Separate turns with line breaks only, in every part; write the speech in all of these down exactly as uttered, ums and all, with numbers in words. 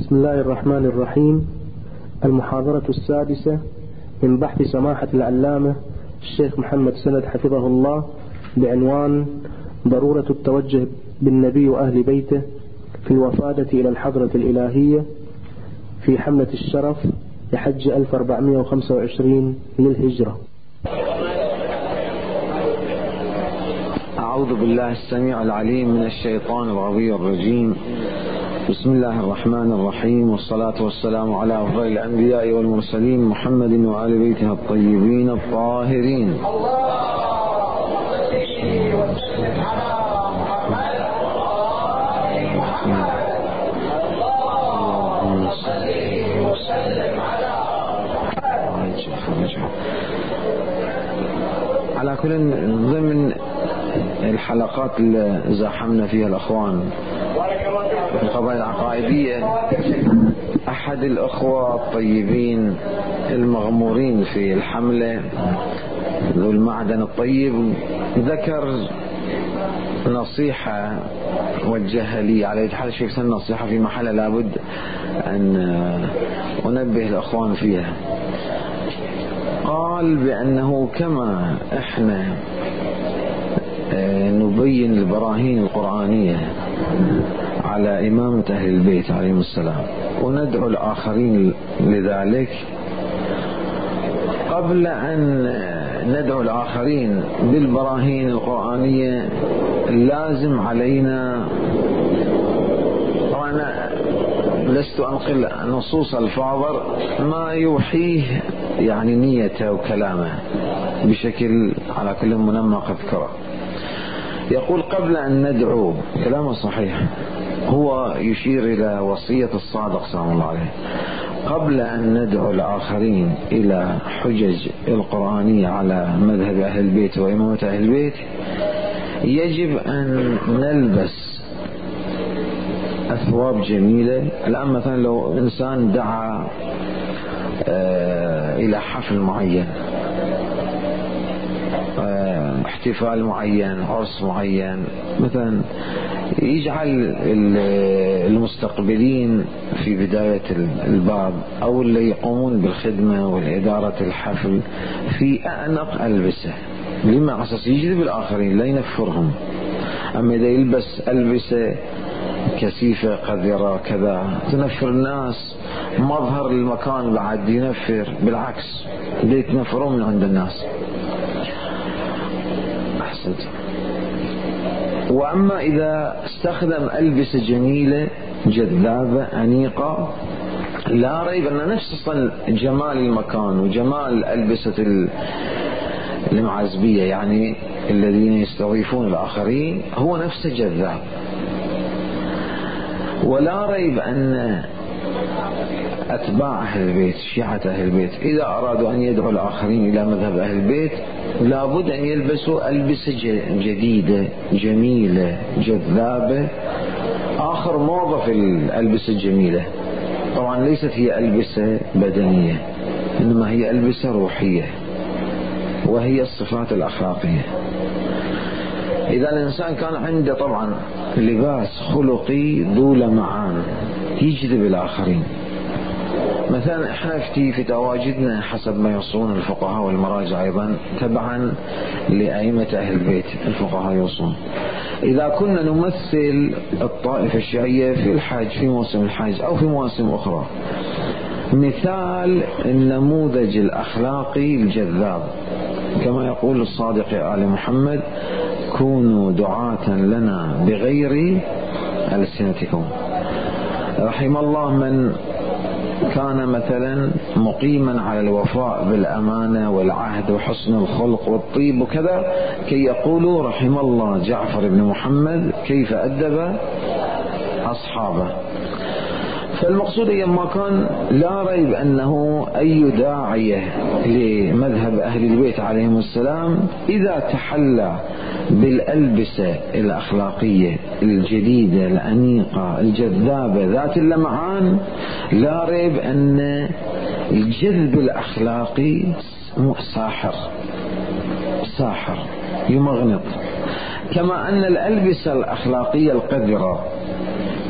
بسم الله الرحمن الرحيم. المحاضرة السادسة من بحث سماحة العلامة الشيخ محمد سند حفظه الله بعنوان ضرورة التوجه بالنبي وأهل بيته في الوفادة إلى الحضرة الإلهية في حملة الشرف لحج ألف وأربعمائة وخمسة وعشرين للهجرة.
أعوذ بالله السميع العليم من الشيطان الغوي الرجيم. بسم الله الرحمن الرحيم، والصلاة والسلام على أفضل الأنبياء والمرسلين محمد وآل بيته الطيبين الطاهرين. على كل ضمن الحلقات اللي زاحمنا فيها الأخوان في القضايا العقائدية، أحد الأخوة الطيبين المغمورين في الحملة ذو المعدن الطيب ذكر نصيحة وجهها لي، على أي حال شيء النصيحة في محل لابد أن أنبه الأخوان فيها. قال بأنه كما إحنا نبين البراهين القرآنية على إمامة أهل البيت عليهم السلام وندعو الآخرين لذلك، قبل أن ندعو الآخرين بالبراهين القرآنية لازم علينا، وأنا لست أنقل نصوص الفاضل ما يوحيه يعني نيته وكلامه بشكل على كل منمق اذكره. يقول قبل أن ندعو، كلامه صحيح، هو يشير إلى وصية الصادق سلام الله عليه، قبل أن ندعو الآخرين إلى حجج القرآنية على مذهب أهل البيت وإمامة أهل البيت يجب أن نلبس أثواب جميلة. الآن مثلا لو إنسان دعا إلى حفل معين، احتفال معين، عرس معين، مثلا يجعل المستقبلين في بداية الباب أو اللي يقومون بالخدمة والإدارة الحفل في أعنق ألبسة، لما أساس يجذب الآخرين لا ينفرهم. أما إذا يلبس ألبسة كثيفة قذرة كذا تنفر الناس، مظهر المكان بعد ينفر، بالعكس يتنفرون من عند الناس. أحسنت. وأما إذا استخدم ألبسة جميلة جذابة أنيقة، لا ريب أن نفس جمال المكان وجمال ألبسة المعزبية يعني الذين يستضيفون الآخرين هو نفسه جذاب. ولا ريب أن أتباع أهل البيت، شيعة أهل البيت، إذا أرادوا أن يدعوا الآخرين إلى مذهب أهل البيت لابد أن يلبسوا ألبسة جديدة جميلة جذابة، آخر موضة في الألبسة الجميلة. طبعا ليست هي ألبسة بدنية، إنما هي ألبسة روحية، وهي الصفات الأخلاقية. إذا الإنسان كان عنده طبعا لباس خلقي ذو لمعان يجذب الآخرين. مثلا احنا في في تواجدنا حسب ما يوصون الفقهاء والمراجع ايضا تبعا لأئمة اهل البيت الفقهاء يوصون، اذا كنا نمثل الطائفة الشيعية في الحج في موسم الحج او في مواسم اخرى، مثال النموذج الاخلاقي الجذاب كما يقول الصادق آل محمد: كونوا دعاة لنا بغير ألسنتكم. رحم الله من كان مثلا مقيما على الوفاء بالأمانة والعهد وحسن الخلق والطيب وكذا، كي يقولوا رحم الله جعفر بن محمد كيف أدب أصحابه. فالمقصود أيما كان لا ريب أنه أي داعية لمذهب أهل البيت عليهم السلام إذا تحلى بالألبسة الأخلاقية الجديدة الأنيقة الجذابة ذات اللمعان، لا ريب أن الجذب الأخلاقي ساحر ساحر يمغنط، كما أن الألبسة الأخلاقية القذرة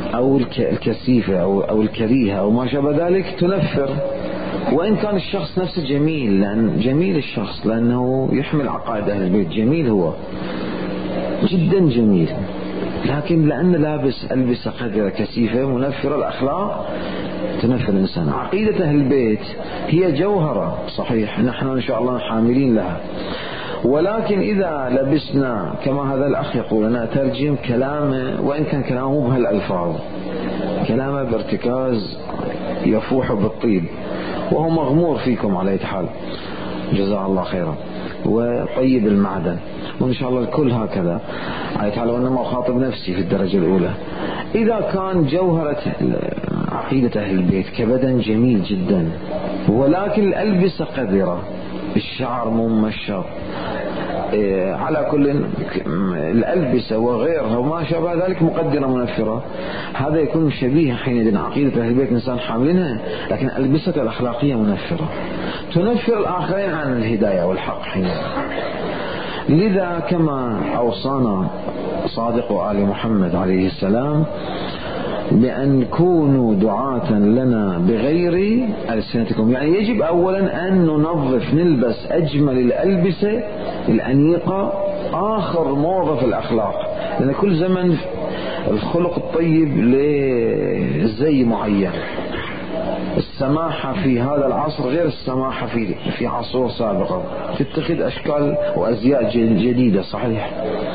أو الكثيفة أو أو الكريهة أو ما شابه ذلك تنفر، وإن كان الشخص نفسه جميل، لأن جميل الشخص لأنه يحمل عقائد أهل البيت، جميل هو جدا جميل، لكن لأنه لابس ألبسة قذرة كثيفة منفرة الأخلاق تنفر الإنسان. عقيدة أهل البيت هي جوهرة صحيح، نحن إن شاء الله حاملين لها، ولكن إذا لبسنا كما هذا الأخ يقول، أنا أترجم كلامه وإن كان كلامه بهالألفاظ، كلامه بارتكاز يفوح بالطيب وهو مغمور فيكم على أي حال، جزاه الله خيرا وطيب المعدن، وإن شاء الله الكل هكذا على حال، وإنما أخاطب نفسي في الدرجة الأولى. إذا كان جوهرة عقيدة أهل البيت كبدن جميل جدا، ولكن الألبسة قذرة، الشعر ممشط، إيه على كل الألبسة وغيرها وما شابه ذلك مقدرة منفرة، هذا يكون شبيه حينئذ عقيدة أهل البيت إنسان حاملينها، لكن ألبسة الأخلاقية منفرة تنفر الآخرين عن الهداية والحق حينئذ. لذا كما أوصانا صادق آل محمد عليه السلام بأن كونوا دعاة لنا بغير ألسنتكم، يعني يجب أولا أن ننظف نلبس أجمل الألبسة الأنيقة، آخر موضة في الأخلاق، لأن كل زمن الخلق الطيب لزي معين. السماحة في هذا العصر غير السماحة في في عصور سابقة، تتخذ أشكال وأزياء جديدة صحيح.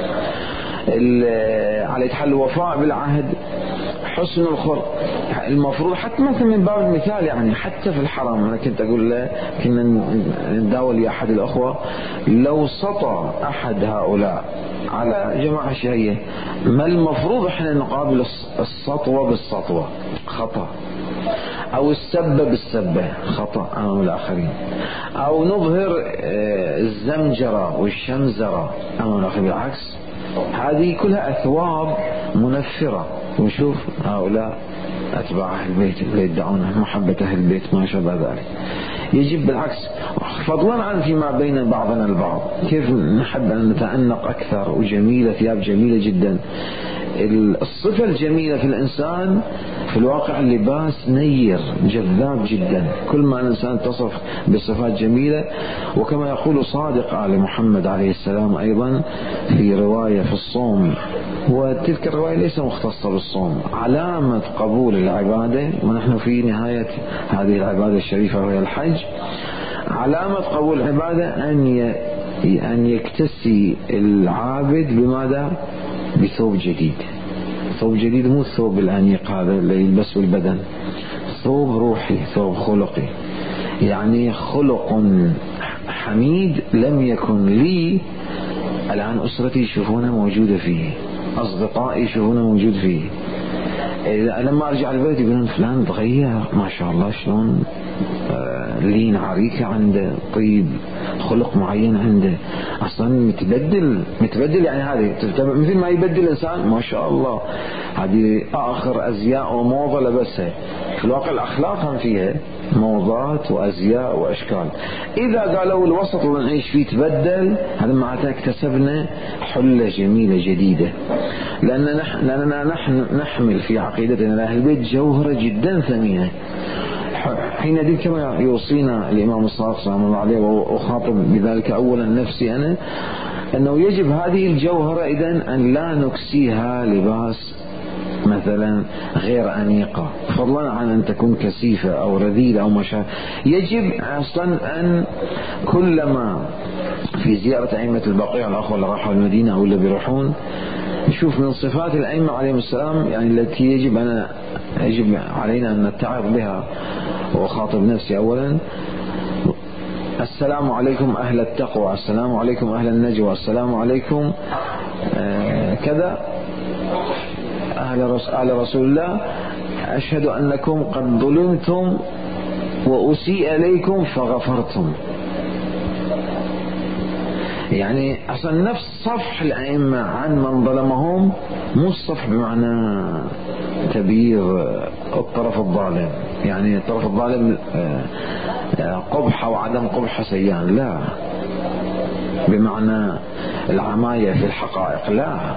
على حال الوفاء بالعهد، حسن الخلق، المفروض حتى مثلا من باب المثال يعني حتى في الحرم، أنا كنت أقول له كنا نداول يا أحد الأخوة، لو سطى أحد هؤلاء على جماعة شيعية، ما المفروض إحنا نقابل السطوة بالسطوة؟ خطأ. أو السبة بالسبة خطأ أمام الآخرين، أو نظهر الزمجرة والشمزرة أمام الآخرين، بالعكس هذه كلها أثواب منفرة. ونشوف هؤلاء أتباع أهل البيت اللي يدعون محبة أهل البيت ما شابه ذلك، يجب بالعكس، فضلا عن فيما بين بعضنا البعض كيف نحب أن نتأنق أكثر، وجميلة ثياب جميلة جدا. الصفة الجميلة في الإنسان في الواقع اللباس نير جذاب جدا، كل ما الإنسان تصف بصفات جميلة. وكما يقول صادق آل محمد عليه السلام أيضا في رواية في الصوم، وتلك الرواية ليس مختصة بالصوم، علامة قبول العبادة، ونحن في نهاية هذه العبادة الشريفة وهي الحج، علامة قبول العبادة أن أن يكتسي العابد بماذا؟ بثوب جديد. ثوب جديد مو الثوب الأنيق هذا اللي يلبسه البدن، ثوب روحي، ثوب خلقي، يعني خلق حميد لم يكن لي الآن أسرتي يشوفونه موجودة فيه، أصدقائي يشوفونه موجود فيه، لما أرجع البيت يقولون فلان تغير ما شاء الله، شلون آه لين عريكة عنده، طيب خلق معين عنده، أصلا متبدل متبدل يعني هذه مثل ما يبدل الإنسان ما شاء الله، هذه آخر أزياء وموضة لبسها. في الواقع الأخلاق هم فيها موضات وأزياء وأشكال. إذا قالوا الوسط اللي نعيش فيه تبدل، هذا معناته اكتسبنا حلة جميلة جديدة، لأننا نحن, لأننا نحن نحمل في عقيدتنا لأهل البيت جوهرة جدا ثمينة. حينئذ كما يوصينا الإمام الصادق سلام الله عليه، وأخاطب بذلك أولا نفسي أنا، أنه يجب هذه الجوهرة إذن أن لا نكسيها لباس مثلا غير أنيقة، فضلا عن أن تكون كثيفة أو رذيلة أو مشا. يجب أصلا أن كلما في زيارة أئمة البقيع، الأخوة اللي راحوا المدينة أو اللي بيروحون، نشوف من صفات الأئمة عليهم السلام يعني التي يجب أن يجب علينا أن نتعظ بها، وخاطب نفسي أولا: السلام عليكم أهل التقوى، السلام عليكم أهل النجوى، السلام عليكم آه كذا أهل رسول الله، أشهد أنكم قد ظلمتم وأسيء إليكم فغفرتم. يعني أصلا نفس صفح الأئمة عن من ظلمهم، مو الصفح بمعنى تبيير الطرف الظالم، يعني الطرف الظالم قبحة وعدم قبحة سيان، لا، بمعنى العماية في الحقائق، لا،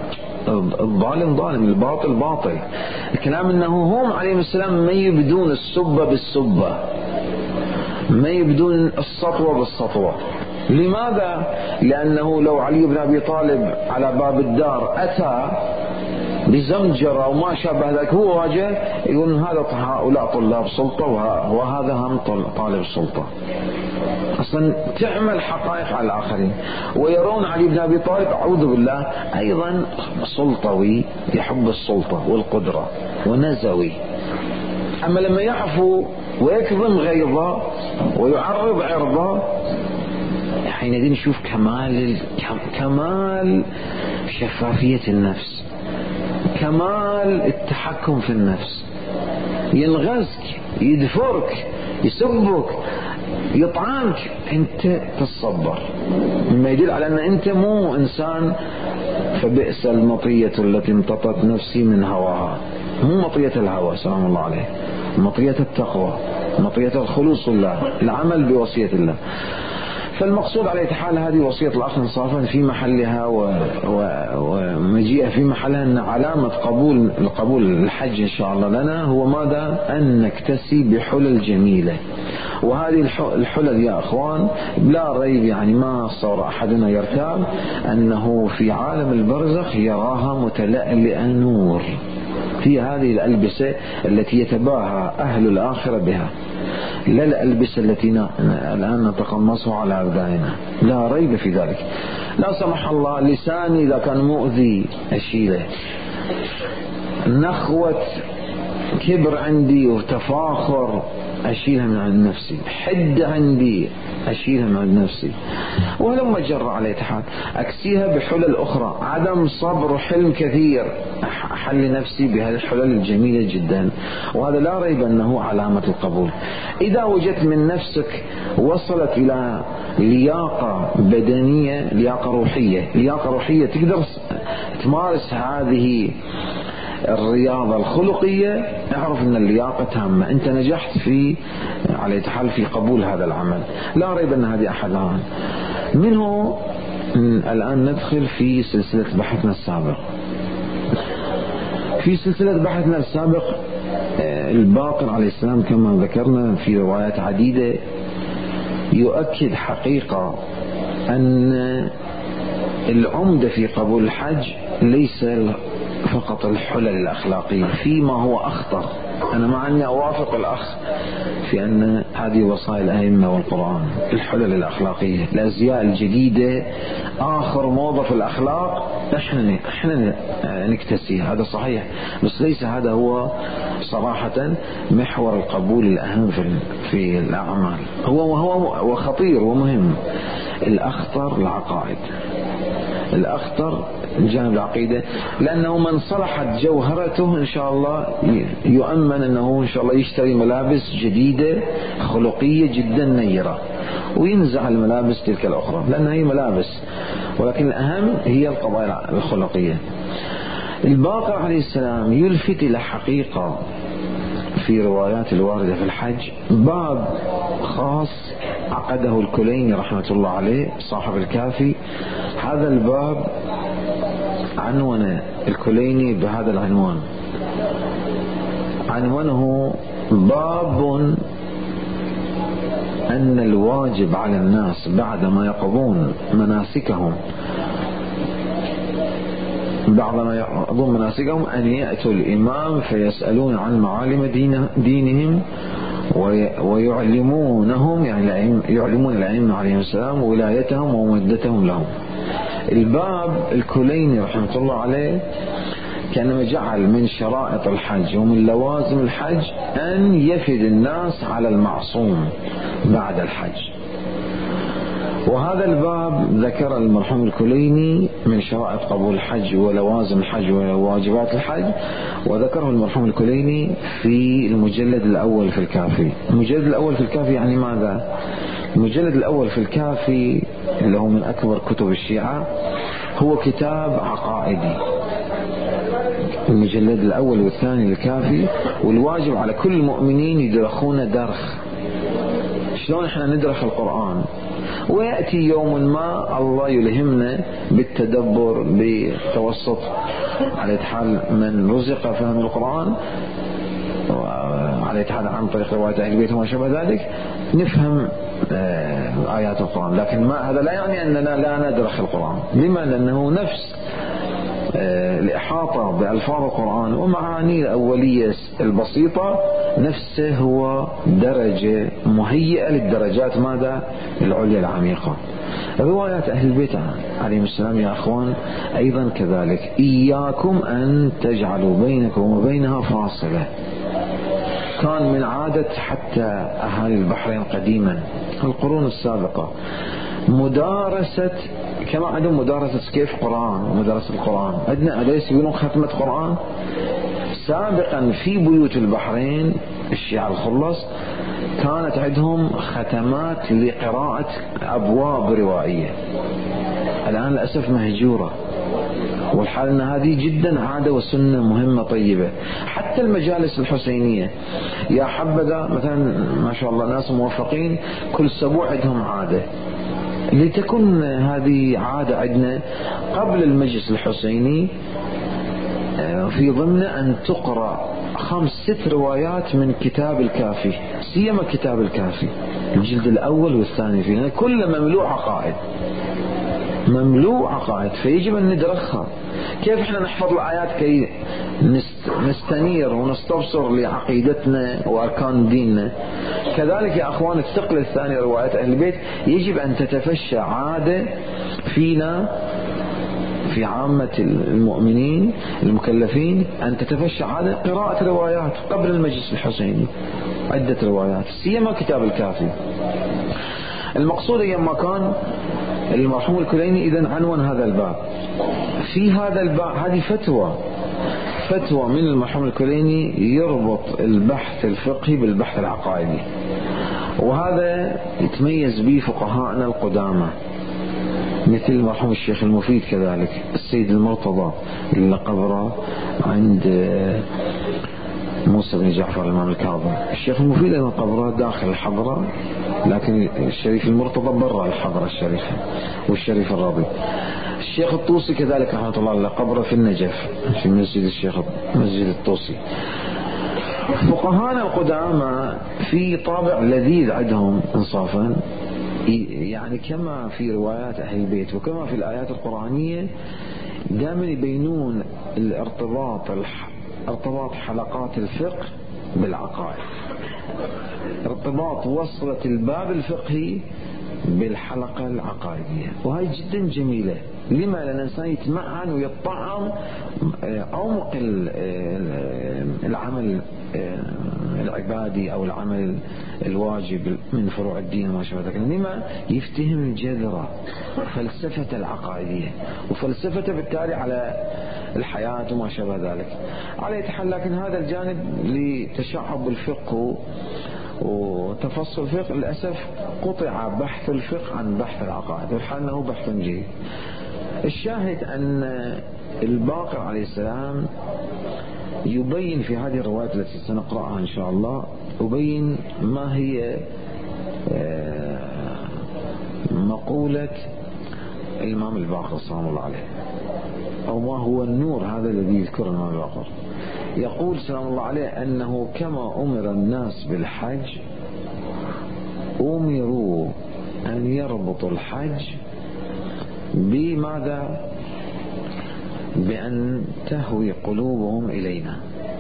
الظالم ظالم، الباطل باطل. الكلام أنه هم عليهم السلام ما يبدون السبة بالسبة، ما يبدون السطوة بالسطوة. لماذا؟ لأنه لو علي بن أبي طالب على باب الدار أتى بزمجرة وما شابه ذلك هو واجه، يقول هذا هؤلاء طلاب سلطة وهذا هم طالب سلطة. أصلا تعمل حقائق على الآخرين، ويرون علي بن أبي طالب أعوذ بالله أيضا سلطوي يحب السلطة والقدرة ونزوي. أما لما يعفو ويكظم غيظه ويعرض عرضه، حينئذ نشوف كمال كمال شفافية النفس، كمال التحكم في النفس. ينغزك، يدفرك، يسبك، يطعنك، انت تتصبر، مما يدل على ان انت مو انسان. فبئس المطية التي امتطت نفسي من هواها، مو مطية الهوى سلام الله عليه، مطية التقوى، مطية الخلوص لله، العمل بوصية الله. فالمقصود على حال هذه وصية الأخ انصافا في محلها ومجيئة في محلها، أن علامة قبول القبول الحج إن شاء الله لنا هو ماذا؟ أن نكتسي بحلل جميلة. وهذه الحلل يا أخوان لا ريب يعني ما صار أحدنا يرتاب أنه في عالم البرزخ يراها متلألئة نور، في هذه الألبسة التي يتباهى أهل الآخرة بها، لا الألبسة التي الآن نتقمصها على أبداننا، لا ريب في ذلك. لا سمح الله لساني إذا كان مؤذي أشيله، نخوة كبر عندي وتفاخر أشيلها من عند نفسي، حد عندي أشيلها من عند نفسي، ولما جر عليه تحال أكسيها بحلل أخرى، عدم صبر وحلم كثير أحل نفسي بهذه الحلل الجميلة جدا. وهذا لا ريب أنه علامة القبول. إذا وجدت من نفسك وصلت إلى لياقة بدنية، لياقة روحية، لياقة روحية تقدر تمارس هذه الرياضة الخلقية، اعرف ان اللياقة تامة، انت نجحت في على تحال في قبول هذا العمل، لا ريب ان هذه احدها. منه الان ندخل في سلسلة بحثنا السابق. في سلسلة بحثنا السابق الباقر عليه السلام كما ذكرنا في روايات عديدة يؤكد حقيقة ان العمدة في قبول الحج ليس فقط الحلل الأخلاقية، فيما هو أخطر. أنا مع أني أوافق الأخ في أن هذه وصايا الأئمة والقرآن، الحلل الأخلاقية، الأزياء الجديدة، آخر موضة في الأخلاق إحنا إحنا نكتسي، هذا صحيح، بس ليس هذا هو صراحة محور القبول الأهم في في الأعمال. هو وهو وخطير ومهم. الأخطر العقائد، الأخطر الجانب العقيدة، لأنه من صلحت جوهرته إن شاء الله يؤمن أنه إن شاء الله يشتري ملابس جديدة خلقية جدا نيرة، وينزع الملابس تلك الأخرى لأنها هي ملابس، ولكن الأهم هي القضايا الخلقية. الباقر عليه السلام يلفت إلى حقيقة في روايات الواردة في الحج، باب خاص عقده الكليني رحمة الله عليه صاحب الكافي. هذا الباب عنوان الكليني بهذا العنوان، عنوانه باب أن الواجب على الناس بعدما يقضون مناسكهم بعدما يقضون مناسكهم أن يأتوا الإمام فيسألون عن معالم دين دينهم ويعلمونهم، يعني يعلمون الأئمة عليهم السلام ولايتهم ومودتهم لهم. الباب الكليني رحمة الله عليه كان جعل من شرائط الحج ومن لوازم الحج أن يفد الناس على المعصوم بعد الحج. وهذا الباب ذكر المرحوم الكليني من شرائط قبول الحج ولوازم الحج وواجبات الحج، وذكره المرحوم الكليني في المجلد الأول في الكافي. المجلد الأول في الكافي يعني ماذا؟ المجلد الأول في الكافي اللي هو من أكبر كتب الشيعة هو كتاب عقائدي. المجلد الأول والثاني الكافي، والواجب على كل المؤمنين يدرخون درخ. شلون احنا ندرخ القرآن؟ ويأتي يوم ما الله يلهمنا بالتدبر بتوسط على حال من رزق فهم القرآن وعلى حال عن طريق رواية أهل البيت وما شابه ذلك نفهم آيات القرآن. لكن ما هذا لا يعني أننا لا ندرس القرآن. لما؟ لأنه نفس الإحاطة بألفاظ القرآن ومعانيه الأولية البسيطة نفسه هو درجة مهيئة للدرجات ماذا؟ العليا العميقة. روايات أهل البيت عليهم السلام يا أخوان أيضا كذلك، إياكم أن تجعلوا بينكم وبينها فاصلة. كان من عادة حتى أهالي البحرين قديما القرون السابقة مدارسة، كما عندهم مدارسة كيف قرآن ومدارسة القرآن، عندنا أليس يقولون ختمة قرآن. سابقا في بيوت البحرين الشيعة الخلص كانت عندهم ختمات لقراءة أبواب روائية، الآن للأسف مهجورة، والحال أن هذه جدا عادة وسنة مهمة طيبة. حتى المجالس الحسينية يا حبذا مثلا ما شاء الله ناس موفقين كل أسبوع عندهم عادة، لتكن هذه عادة عندنا قبل المجلس الحسيني في ضمن أن تقرأ خمس ست روايات من كتاب الكافي، سيما كتاب الكافي الجلد الأول والثاني فيه كل مملوء عقائد، مملوء عقائد، فيجب أن ندرخها. كيف احنا نحفظ الآيات كي نستنير ونستبصر لعقيدتنا وأركان ديننا، كذلك يا أخوان الثقل الثاني روايات أهل البيت يجب أن تتفشى عادة فينا في عامة المؤمنين المكلفين، أن تتفشى عادة قراءة روايات قبل المجلس الحسيني، عدة روايات سيما كتاب الكافي. المقصود أيما كان المرحوم الكليني إذن عنوان هذا الباب. في هذا الباب هذه فتوى فتوى من المرحوم الكليني يربط البحث الفقهي بالبحث العقائدي، وهذا يتميز به فقهاءنا القدامى مثل المرحوم الشيخ المفيد، كذلك السيد المرتضى اللي قبره عند موسى بن جعفر الإمام الكاظم. الشيخ المفيد أيضا قبره داخل الحضرة، لكن الشريف المرتضى برا الحضرة الشريفة والشريف الرضي. الشيخ الطوسي كذلك رحمة الله عليه قبره في النجف في مسجد الشيخ مسجد الطوسي. فقهانا القدامى في طابع لذيذ عندهم انصافا، يعني كما في روايات أهل البيت وكما في الآيات القرآنية دائما يبينون الارتباط ارتباط حلقات الفقه بالعقائد، ارتباط وصلة الباب الفقهي بالحلقة العقائدية، وهي جدا جميلة. لما؟ لأن الإنسان يتمعن ويطعم عمق العمل العبادي أو العمل الواجب من فروع الدين وما شابه ذلك. لما؟ يفتهم جذرة فلسفة العقائدية وفلسفته بالتالي على الحياة وما شابه ذلك على يتحل. لكن هذا الجانب لتشعب الفقه وتفصل الفقه للأسف قطع بحث الفقه عن بحث العقائد، والحال أنه بحث جيد. الشاهد أن الباقر عليه السلام يبين في هذه الروايات التي سنقرأها إن شاء الله، يبين ما هي مقولة الإمام الباقر سلام الله عليه، أو ما هو النور هذا الذي يذكر الإمام الباقر. يقول سلام الله عليه أنه كما أمر الناس بالحج أمروا أن يربطوا الحج بماذا؟ بأن تهوي قلوبهم إلينا.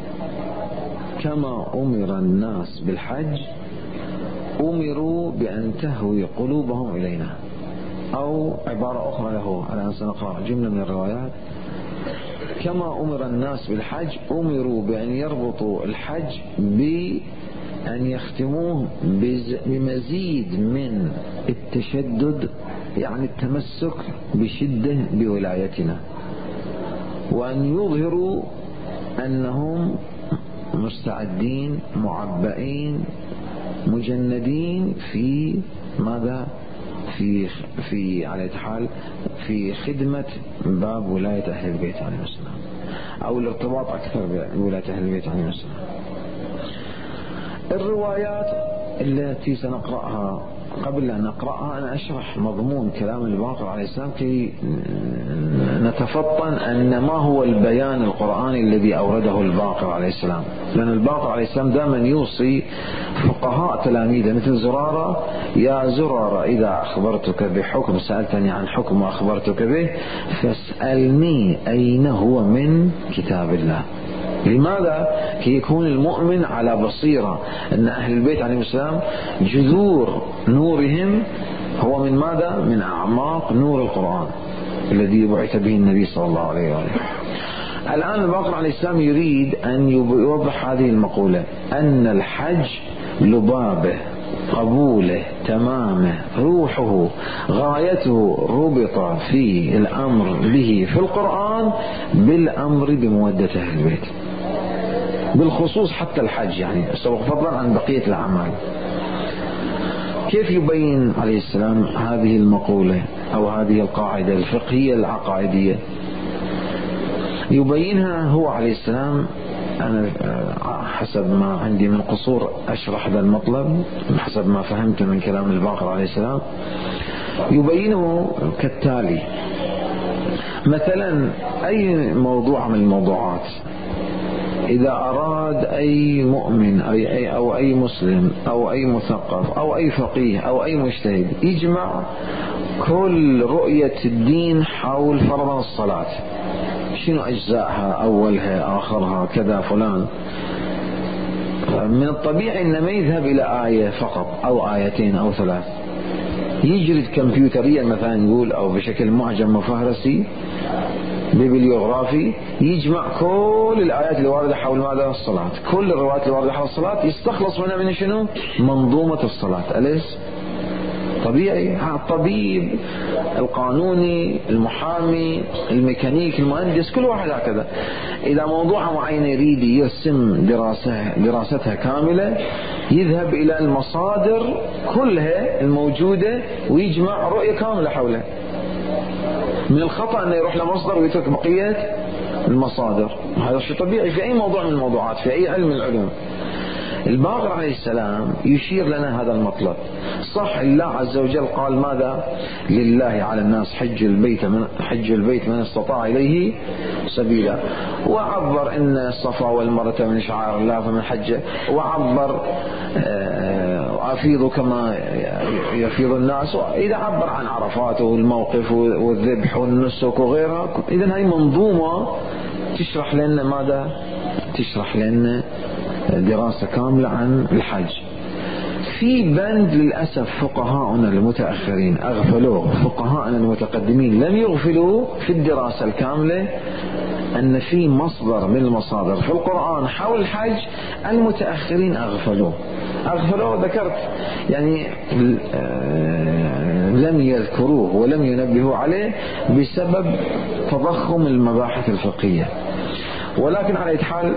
كما أمر الناس بالحج أمروا بأن تهوي قلوبهم إلينا، أو عبارة أخرى له الآن سنقرأ جملة من الروايات. كما أمر الناس بالحج أمروا بأن يربطوا الحج بأن يختموه بمزيد من التشدد، يعني التمسك بشدة بولايتنا، وأن يظهروا أنهم مستعدين معبئين مجندين في ماذا؟ في في على حال في خدمة باب ولاية أهل البيت عليهم السلام، أو الارتباط أكثر بولاية أهل البيت عليهم السلام. الروايات التي سنقرأها قبل أن نقرأها أنا أشرح مضمون كلام الباقر عليه السلام كي نتفطن أن ما هو البيان القرآني الذي أورده الباقر عليه السلام، لأن الباقر عليه السلام دائما يوصي فقهاء تلاميذه مثل زرارة: يا زرارة إذا أخبرتك بحكم سألتني عن حكم وأخبرتك به فاسألني أين هو من كتاب الله. لماذا؟ كي يكون المؤمن على بصيرة أن أهل البيت عليهم السلام جذور نورهم هو من ماذا؟ من أعماق نور القرآن الذي بعث به النبي صلى الله عليه وآله. الآن الباقر عليه السلام يريد أن يوضح هذه المقولة: أن الحج لبابه، قبوله، تمامه، روحه، غايته ربط في الأمر به في القرآن بالأمر بمودة أهل البيت، بالخصوص حتى الحج يعني فضلا عن بقية الأعمال. كيف يبين عليه السلام هذه المقولة أو هذه القاعدة الفقهية العقائدية؟ يبينها هو عليه السلام. أنا حسب ما عندي من قصور أشرح هذا المطلب حسب ما فهمت من كلام الباقر عليه السلام. يبينه كالتالي: مثلا أي موضوع من الموضوعات إذا أراد أي مؤمن أي أو أي مسلم أو أي مثقف أو أي فقيه أو أي مجتهد يجمع كل رؤية الدين حول فرض الصلاة، شنو أجزائها، أولها، آخرها، كذا فلان، من الطبيعي أن ما يذهب إلى آية فقط أو آيتين أو ثلاث، يجري كمبيوتريا مثلا نقول أو بشكل معجم مفهرسي ببليوغرافي، يجمع كل الآيات اللي واردة حول ماذا؟ الصلاة، كل الروايات اللي واردة حول الصلاة، يستخلص منها من شنو؟ منظومة الصلاة. أليس طبيعي؟ الطبيب، القانوني، المحامي، الميكانيك، المهندس، كل واحد هكذا إذا موضوع معين يريد يرسم دراسة دراستها كاملة يذهب إلى المصادر كلها الموجودة ويجمع رؤية كاملة حولها. من الخطأ أنه يروح لمصدر ويترك بقية المصادر، هذا شيء طبيعي في أي موضوع من الموضوعات، في أي علم من العلوم. الباقر عليه السلام يشير لنا هذا المطلب. صح الله عز وجل قال ماذا؟ لله على الناس حج البيت من حج البيت من استطاع إليه سبيلا، وعبر إن الصفا والمروة من شعائر الله فمن حج، وعبر أفيض كما يفيض الناس، إذا عبر عن عرفات والموقف والذبح والنسك وغيرها. إذن هاي منظومة تشرح لنا ماذا؟ تشرح لنا دراسة كاملة عن الحج. في بند للأسف فقهاءنا المتأخرين أغفلوه، فقهاءنا المتقدمين لم يغفلوا في الدراسة الكاملة أن في مصدر من المصادر في القرآن حول الحج المتأخرين أغفلوه أغفلوه ذكرت يعني لم يذكروه ولم ينبهوا عليه بسبب تضخم المباحث الفقهية. ولكن على أي حال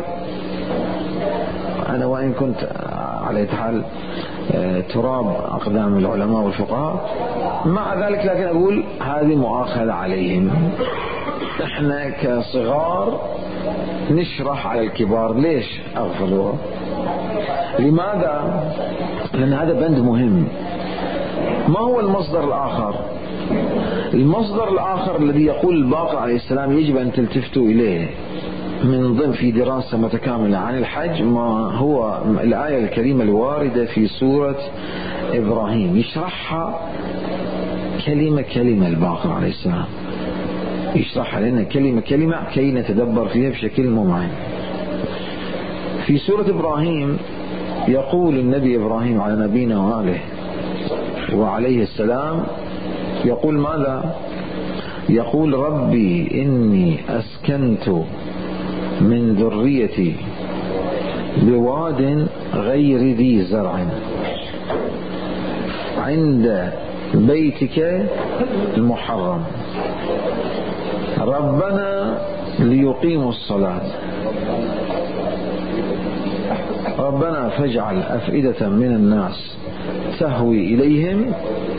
أنا وإن كنت على أي حال تراب أقدام العلماء والفقهاء، مع ذلك لكن أقول هذه مؤاخذة عليهم. إحنا كصغار نشرح على الكبار ليش أغفلوه. لماذا؟ لأن هذا بند مهم. ما هو المصدر الآخر؟ المصدر الآخر الذي يقول الباقر عليه السلام يجب أن تلتفتوا إليه من ضمن في دراسة متكاملة عن الحج، ما هو الآية الكريمة الواردة في سورة إبراهيم، يشرحها كلمة كلمة. الباقر عليه السلام يشرحها لنا كلمة كلمة كي نتدبر فيها بشكل ممعن. في سورة إبراهيم يقول النبي إبراهيم على نبينا وآله وعليه السلام، يقول ماذا؟ يقول ربي إني أسكنت من ذريتي بواد غير ذي زرع عند بيتك المحرم ربنا ليقيموا الصلاة ربنا فاجعل أفئدة من الناس تهوي إليهم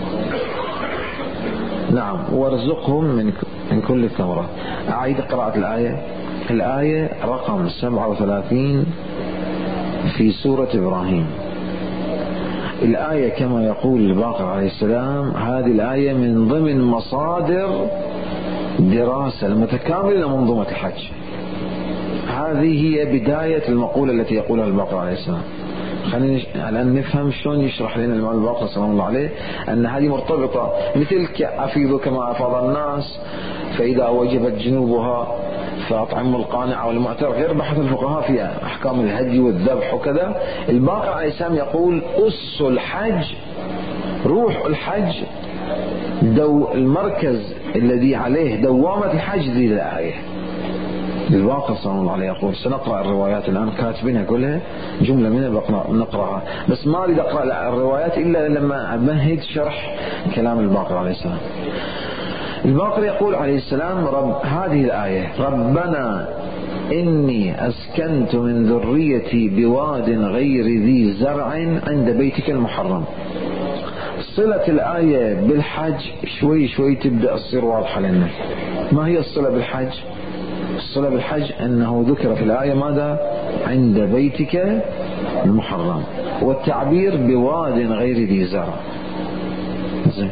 نعم وارزقهم من من كل الثمرات. أعيد قراءة الآية. الآية رقم سبعة وثلاثين في سورة إبراهيم. الآية كما يقول الباقر عليه السلام هذه الآية من ضمن مصادر الدراسة المتكاملة لمنظومة الحج. هذه هي بداية المقولة التي يقولها الباقر عليه السلام. خلينا الآن نفهم شلون يشرح لنا الإمام الباقر سلام الله عليه أن هذه مرتبطة، مثل أفيض كما أفاض الناس فإذا وجبت جنوبها فأطعموا القانع والمعتر، غير بحث الفقهاء في أحكام الهدي والذبح وكذا. الباقر عليه السلام يقول أس الحج، روح الحج، دو المركز الذي عليه دوامة الحج ذي الآية. الباقر صلى الله عليه يقول، سنقرأ الروايات الآن كاتبينها كلها جملة منها نقرأها، بس ما أريد أقرأ الروايات إلا لما أمهد شرح كلام الباقر عليه السلام. الباقر يقول عليه السلام رب هذه الآية: ربنا إني أسكنت من ذريتي بواد غير ذي زرع عند بيتك المحرم. صلة الآية بالحج شوي شوي تبدأ تصير واضحة لنا. ما هي الصلة بالحج؟ الصلة بالحج أنه ذكر في الآية ماذا؟ عند بيتك المحرم، والتعبير بواد غير ذي زرع. زين،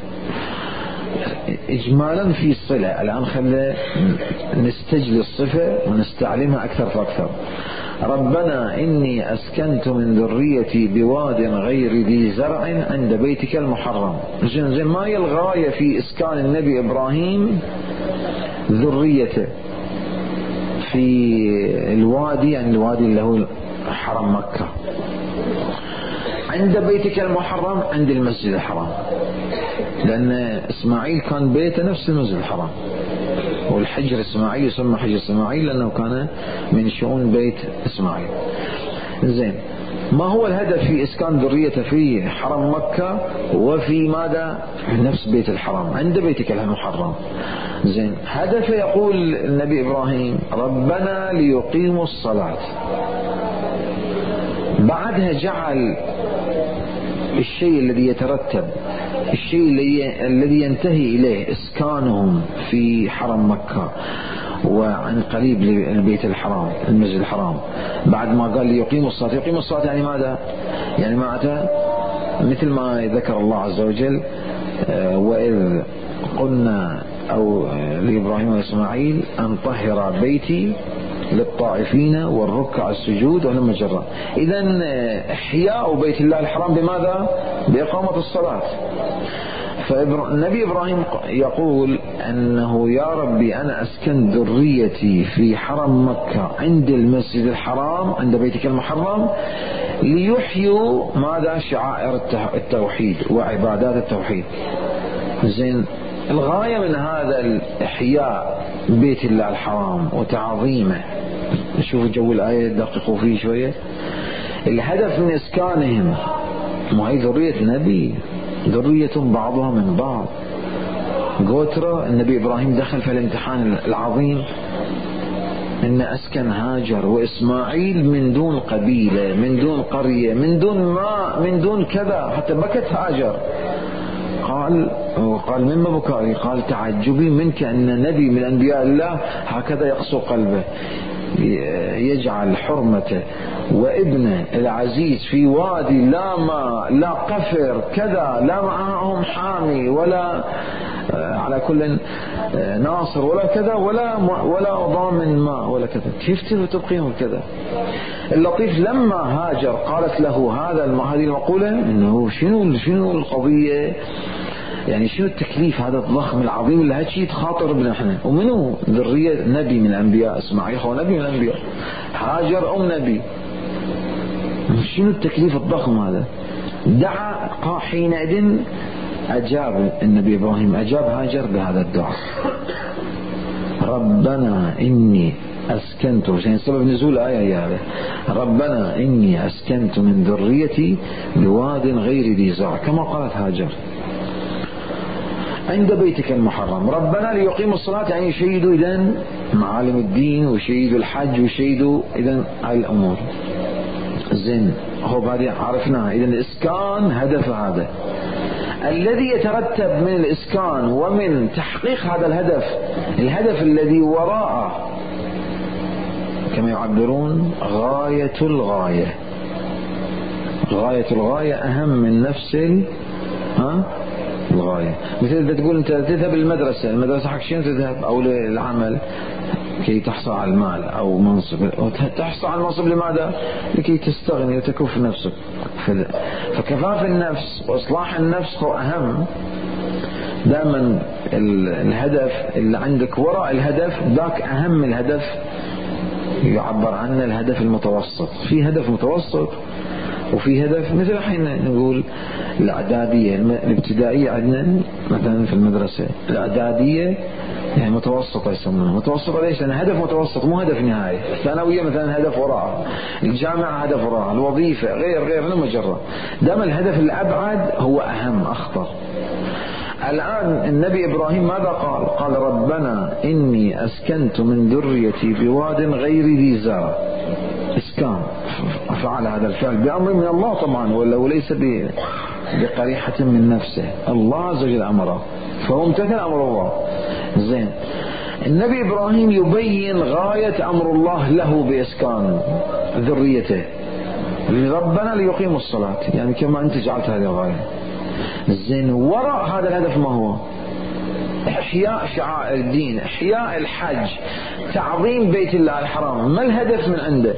إجمالا في صلة. الآن خلينا نستجلي الصفة ونستعلمها أكثر فأكثر. ربنا إني أسكنت من ذريتي بواد غير ذي زرع عند بيتك المحرم. زين زين ما هي الغاية في إسكان النبي إبراهيم ذريته في الوادي، يعني الوادي اللي هو حرم مكة؟ عند بيتك المحرم عند المسجد الحرام، لأن إسماعيل كان بيته نفس المسجد الحرام، والحجر إسماعيل يسمى حجر إسماعيل لأنه كان من شؤون بيت إسماعيل. زين، ما هو الهدف في إسكان ذريته في حرم مكة وفي ماذا؟ نفس بيت الحرام عند بيتك المحرم. زين، هدف يقول النبي إبراهيم ربنا ليقيموا الصلاة. بعدها جعل الشيء الذي يترتب، الشيء الذي ينتهي إليه إسكانهم في حرم مكة وعن قريب للبيت الحرام المسجد الحرام. بعد ما قال ليقيموا الصلاة، يقيموا الصلاة يعني ماذا؟ يعني معناته مثل ما ذكر الله عز وجل وإذ قلنا أو لإبراهيم وإسماعيل أن طهر بيتي للطائفين والركع السجود ولما جرى. إذن إحياء بيت الله الحرام بماذا؟ بإقامة الصلاة. فالنبي إبراهيم يقول أنه يا ربي أنا أسكن ذريتي في حرم مكة عند المسجد الحرام عند بيتك المحرم ليحيوا ماذا؟ شعائر التوحيد وعبادات التوحيد. زين، الغاية من هذا الإحياء بيت الله الحرام وتعظيمه، شوفوا جو الآية دققوا فيه شوية. الهدف من إسكانهم، ما هي ذرية نبي، ذرية بعضها من بعض. قوترة النبي إبراهيم دخل في الامتحان العظيم إن أسكن هاجر وإسماعيل من دون قبيلة، من دون قرية، من دون ماء، من دون كذا، حتى بكت هاجر. قال وقال مما بكائي؟ قال تعجبي منك أن نبي من أنبياء الله هكذا يقسو قلبه، يجعل حرمته وابنه العزيز في وادي لا ماء لا قفر كذا، لا معهم حامي ولا على كل ناصر ولا كذا ولا ولا ضامن ماء ولا كذا. كيف تبقيهم كذا؟ اللطيف لما هاجر قالت له هذا هذه المقولة انه شنو شنو القضية، يعني شنو التكليف هذا الضخم العظيم اللي هالشيء تخاطر بنا احنا، ومنه ذرية نبي من الانبياء، اسماعيل هو نبي من الانبياء، هاجر ام نبي، شنو التكليف الضخم هذا؟ دعا حينئذ أجاب النبي إبراهيم أجاب هاجر بهذا الدعاء ربنا إني أسكنت، يعني سبب نزول آية هذا ربنا إني أسكنت من ذريتي بواد غير ذي زرع كما قالت هاجر عند بيتك المحرم. ربنا ليقيموا الصلاة يعني يشيدوا إذن معالم الدين ويشيدوا الحج ويشيدوا إذن هاي الأمور. زين، هو بعد عرفناها. إذن الإسكان هدف هذا الذي يترتب من الإسكان ومن تحقيق هذا الهدف، الهدف الذي وراءه كما يعبرون غاية الغاية. غاية الغاية أهم من نفس ها الغاية. مثل تقول أنت تذهب للمدرسة، المدرسة حق شنو تذهب؟ أو للعمل كي تحصل على المال أو منصب. تحصل على المنصب لماذا؟ لكي تستغني وتكف نفسك. فكفاف النفس وإصلاح النفس هو أهم. دائما الهدف اللي عندك وراء الهدف ذاك أهم الهدف، يعبر عنه الهدف المتوسط. في هدف متوسط وفي هدف مثل الحين نقول الإعدادية الابتدائية عندنا مثلا في المدرسة الإعدادية يعني متوسطة يسمونها متوسطة. ليش؟ لأن هدف متوسط مو هدف نهائي. الثانوية مثلا هدف وراء، الجامعة هدف وراء، الوظيفة غير غير من مجرد. دام الهدف الأبعد هو أهم أخطر. الآن النبي إبراهيم ماذا قال؟ قال ربنا إني أسكنت من ذريتي بواد غير ذي زرع. إسكان، فعل هذا الفعل بأمر من الله طبعا، ولا وليس بقريحة من نفسه، الله عز وجل أمره فهو امتثل أمر الله. زين، النبي إبراهيم يبين غاية أمر الله له بإسكان ذريته لربنا ليقيم الصلاة، يعني كما أنت جعلت هذه الغاية. زين، وراء هذا الهدف ما هو؟ إحياء شعائر الدين، إحياء الحج، تعظيم بيت الله الحرام. ما الهدف من عنده؟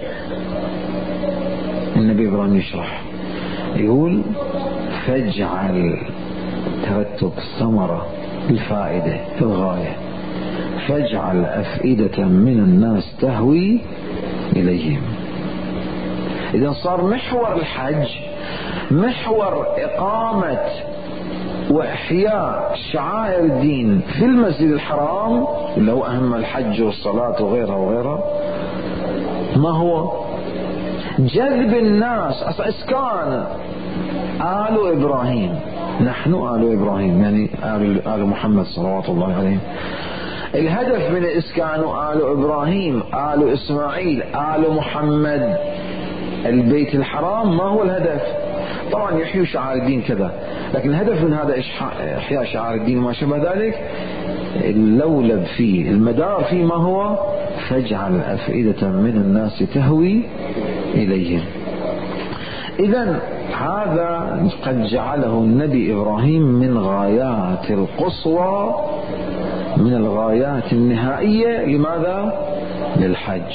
النبي إبراهيم يشرح يقول فاجعل، ترتب الثمرة الفائدة في الغاية، فاجعل أفئدة من الناس تهوي إليهم. إذا صار محور الحج محور إقامة وإحياء شعائر الدين في المسجد الحرام اللي هو أهم الحج والصلاة وغيرها وغيرها. ما هو؟ جذب الناس. إسكان آل إبراهيم، نحن آل إبراهيم يعني آل, آل محمد صلوات الله عليه. الهدف من الإسكان آل إبراهيم، آل إسماعيل، آل محمد، البيت الحرام. ما هو الهدف؟ طبعا يحيوا شعائر الدين كذا، لكن الهدف من هذا إحياء شعائر الدين وما شابه ذلك. اللولب فيه، المدار فيه ما هو؟ فاجعل أفئدة من الناس تهوي إليهم. إذن هذا قد جعله النبي إبراهيم من غايات القصوى، من الغايات النهائية. لماذا؟ للحج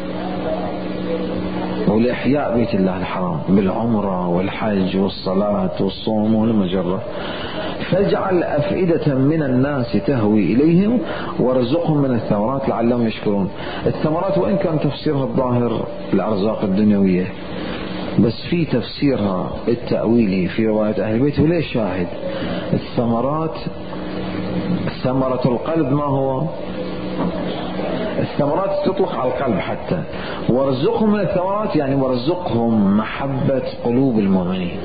ولإحياء بيت الله الحرام بالعمرة والحج والصلاة والصوم والمجرة. فاجعل أفئدة من الناس تهوي إليهم وارزقهم من الثمرات لعلهم يشكرون. الثمرات وإن كان تفسيرها الظاهر الأرزاق الدنيوية، بس في تفسيرها التأويلي في رواية أهل البيت وليه شاهد. الثمرات ثمرة القلب ما هو؟ الثمرات تطلق على القلب حتى. وارزقهم من الثمرات يعني وارزقهم محبة قلوب المؤمنين،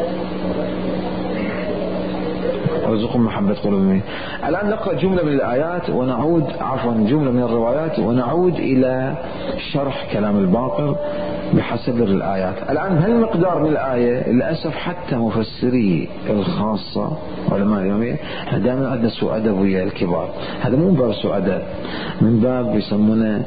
وارزقهم محبة قلوب المؤمنين. الآن نقرأ جملة من الآيات ونعود، عفوا جملة من الروايات ونعود إلى شرح كلام الباقر بحسب الآيات. الآن هالمقدار من الآية للأسف حتى مفسري الخاصة علماء الإمامية دائما عندنا سوء أدب ويا الكبار. هذا مو باب سوء أدب، من باب يسمونه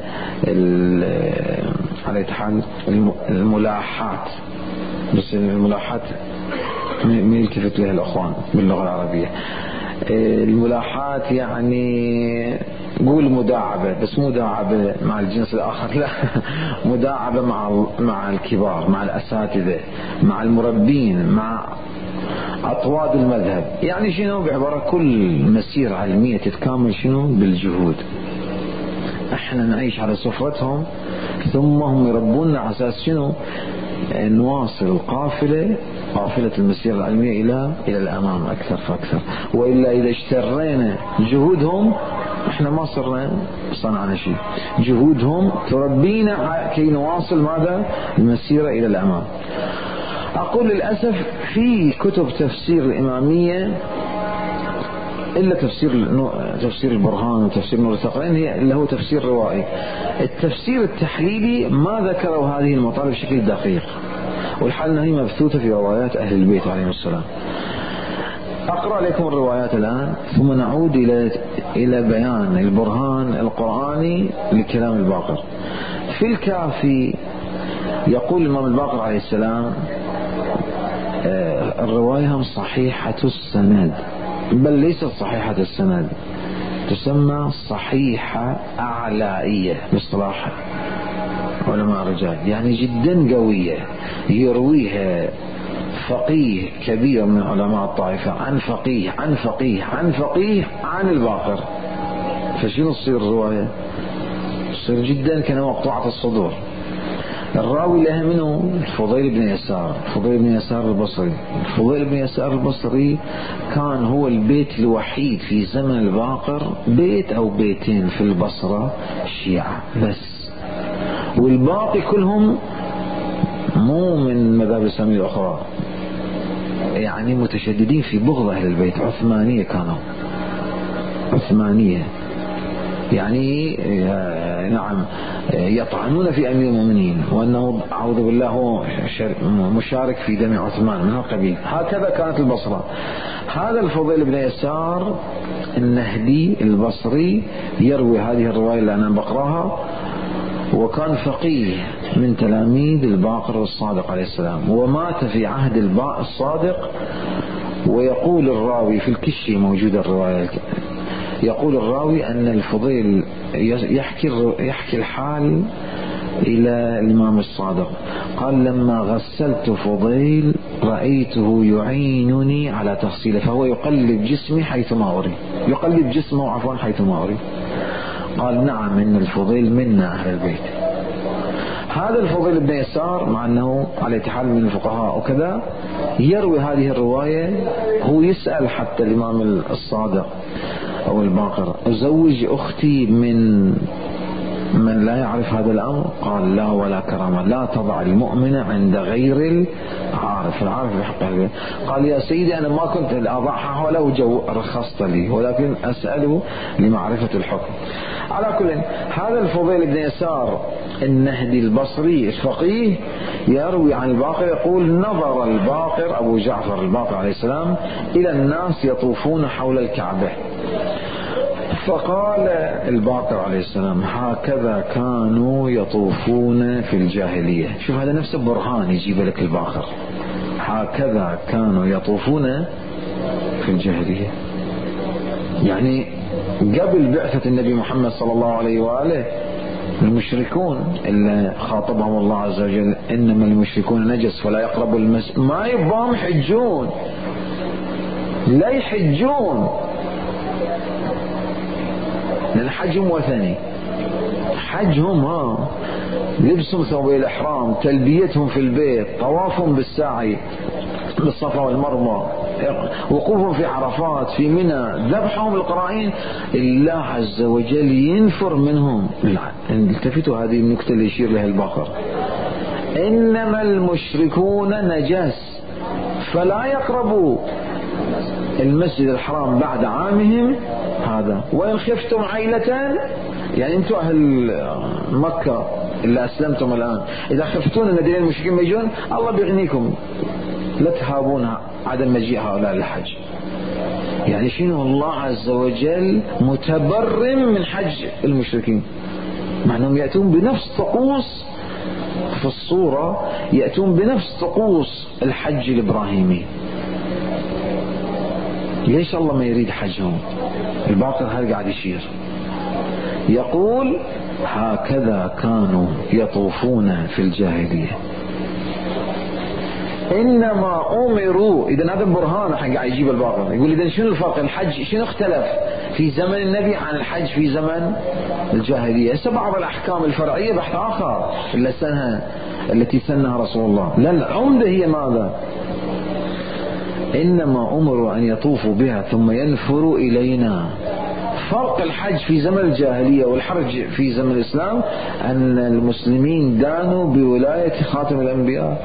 على حال الملاحات. بس الملاحات ما يلتفت لها الأخوان باللغة العربية. الملاحات يعني قول مداعبة، بس مداعبة مع الجنس الآخر لا، مداعبة مع مع الكبار، مع الأساتذة، مع المربين، مع أطواد المذهب. يعني شنو؟ بعبارة كل مسيرة علمية تتكامل شنو؟ بالجهود. احنا نعيش على سفرتهم ثم هم يربونا على أساس شنو؟ نواصل القافلة، قافلة المسيرة العلمية إلى إلى الأمام أكثر فأكثر. وإلا إذا اشترينا جهودهم احنا ما صرنا صنعنا شيء. جهودهم تربينا كي نواصل ماذا؟ المسيرة إلى الأمام. أقول للأسف في كتب تفسير الإمامية إلا تفسير تفسير البرهان وتفسير نور الثقلين هي اللي هو تفسير روائي. التفسير التحليلي ما ذكروا هذه المطالب بشكل دقيق، والحال أنها هي مبثوثة في روايات أهل البيت عليهم السلام. أقرأ لكم الروايات الآن ثم نعود إلى إلى بيان البرهان القرآني لكلام الباقر. في الكافي يقول الإمام الباقر عليه السلام الرواية صحيحة السند بل ليست صحيحة السند، تسمى صحيحة أعلائية باصطلاح علماء الرجال، يعني جدا قوية، يرويها فقيه كبير من علماء الطائفة عن فقيه عن فقيه عن فقيه عن الباقر. فشنو تصير الرواية؟ تصير جدا كان مقطوعة الصدور. الراوي لها منه الفضيل بن يسار، الفضيل بن يسار البصري. الفضيل بن يسار البصري كان هو البيت الوحيد في زمن الباقر، بيت أو بيتين في البصرة شيعة بس، والباقي كلهم مو من مذاهب الإسلامية الأخرى، يعني متشددين في بغض أهل البيت، عثمانية كانوا، عثمانية يعني نعم يطعنون في أمير المؤمنين وأنه أعوذ بالله هو مشارك في دم عثمان من هالقبيل. هكذا كانت البصرة. هذا الفضيل بن يسار النهدي البصري يروي هذه الرواية اللي أنا بقراها، وكان فقيه من تلاميذ الباقر الصادق عليه السلام، ومات في عهد الباء الصادق. ويقول الراوي في الكشي موجودة الرواية، يقول الراوي أن الفضيل يحكي يحكي الحال إلى الإمام الصادق، قال لما غسلت فضيل رأيته يعينني على تغسيله، فهو يقلب جسمي حيثما أريد، يقلب جسمه عفوا حيثما أريد. قال نعم إن الفضيل منا أهل البيت. هذا الفضيل بن يسار مع أنه على حال من الفقهاء وكذا يروي هذه الرواية. هو يسأل حتى الإمام الصادق أو الباقر أزوج أختي من من لا يعرف هذا الأمر؟ قال لا ولا كرامة، لا تضع المؤمن عند غير العارف، العارف بحقه. قال يا سيدي أنا ما كنت أضعها ولو جو رخصت لي، ولكن أسأله لمعرفة الحكم. على كل هذا الفضيل بن يسار النهدي البصري الفقيه يروي عن الباقر، يقول نظر الباقر أبو جعفر الباقر عليه السلام إلى الناس يطوفون حول الكعبة، فقال الباقر عليه السلام هكذا كانوا يطوفون في الجاهلية. شوف هذا نفسه برهان يجيب لك الباقر، هكذا كانوا يطوفون في الجاهلية، يعني قبل بعثة النبي محمد صلى الله عليه وآله المشركون اللي خاطبهم الله عز وجل إنما المشركون نجس فلا يقربوا المسجد، ما يبهم يحجون، لا يحجون، لأن حجهم وثني، حجهم ها لبسهم ثوبي الإحرام، تلبيتهم في البيت، طوافهم بالسعي بالصفا والمروة، وقوفهم في عرفات في منى، ذبحهم القرائن، الله عز وجل ينفر منهم. التفتوا هذه النكتة اللي يشير لها الباقر، إنما المشركون نجس فلا يقربوا المسجد الحرام بعد عامهم هذا، وإن خفتم عيلة، يعني انتم أهل مكة اللي أسلمتم الآن إذا خفتون أن دين المشركين ما يجون الله بيغنيكم، لا تهابون عدم مجيء هؤلاء الحج. يعني شنو الله عز وجل متبرم من حج المشركين، مع أنهم يأتون بنفس طقوس في الصورة، يأتون بنفس طقوس الحج الإبراهيمي. ليش الله ما يريد حجهم؟ الباقر هل قاعد يشير يقول هكذا كانوا يطوفون في الجاهلية، إنما أمروا. إذا هذا برهان حق قاعد يجيب الباقر، يقول إذا شنو الفرق؟ الحج شنو اختلف في زمن النبي عن الحج في زمن الجاهلية؟ هسه بعض الأحكام الفرعية بحث آخر إلا سنها التي سنها رسول الله، لا العمدة هي ماذا؟ إنما أمروا أن يطوفوا بها ثم ينفروا إلينا. فرق الحج في زمن الجاهلية والحج في زمن الإسلام أن المسلمين دانوا بولاية خاتم الأنبياء.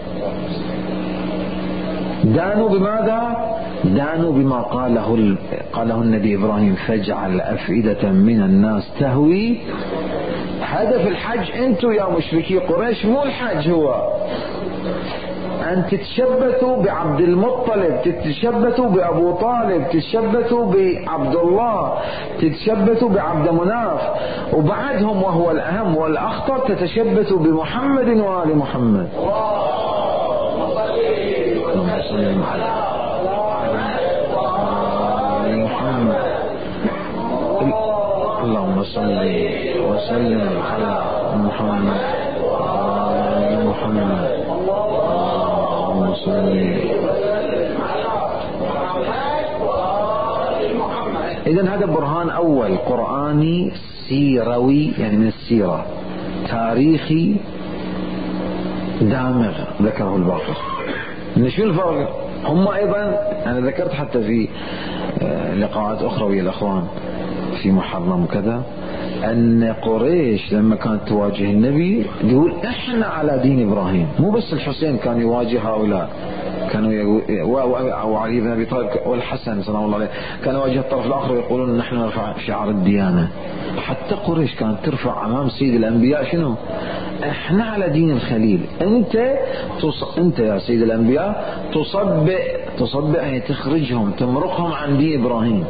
دانوا بماذا؟ دانوا بما قاله قاله النبي إبراهيم فاجعل أفئدة من الناس تهوي. هدف الحج أنتم يا مشركي قريش مو الحج هو أن تتشبثوا بعبد المطلب، تتشبثوا بأبو طالب، تتشبثوا بعبد الله، تتشبثوا بعبد مناف، وبعدهم وهو الأهم والأخطر تتشبثوا بمحمد وآل محمد. صل وسلم على محمد وعلى محمد. اللهم صل. إذن هذا برهان أول قرآني سيروي، يعني من السيرة، تاريخي دامغ ذكره الباقر. شو الفرق؟ هم أيضا أنا ذكرت حتى في لقاءات أخرى ويا الأخوان في محرم وكذا أن قريش لما كانت تواجه النبي يقول إحنا على دين إبراهيم. مو بس الحسين كان يواجه هؤلاء، كانوا وعلي بن أبي طالب والحسن سلام الله عليه كانوا يواجه الطرف الآخر ويقولون نحن نرفع شعار الديانة. حتى قريش كانت ترفع أمام سيد الأنبياء شنو؟ إحنا على دين الخليل. أنت تص... أنت يا سيد الأنبياء تصبئ تصبئ يعني تخرجهم تمرقهم عن دين إبراهيم.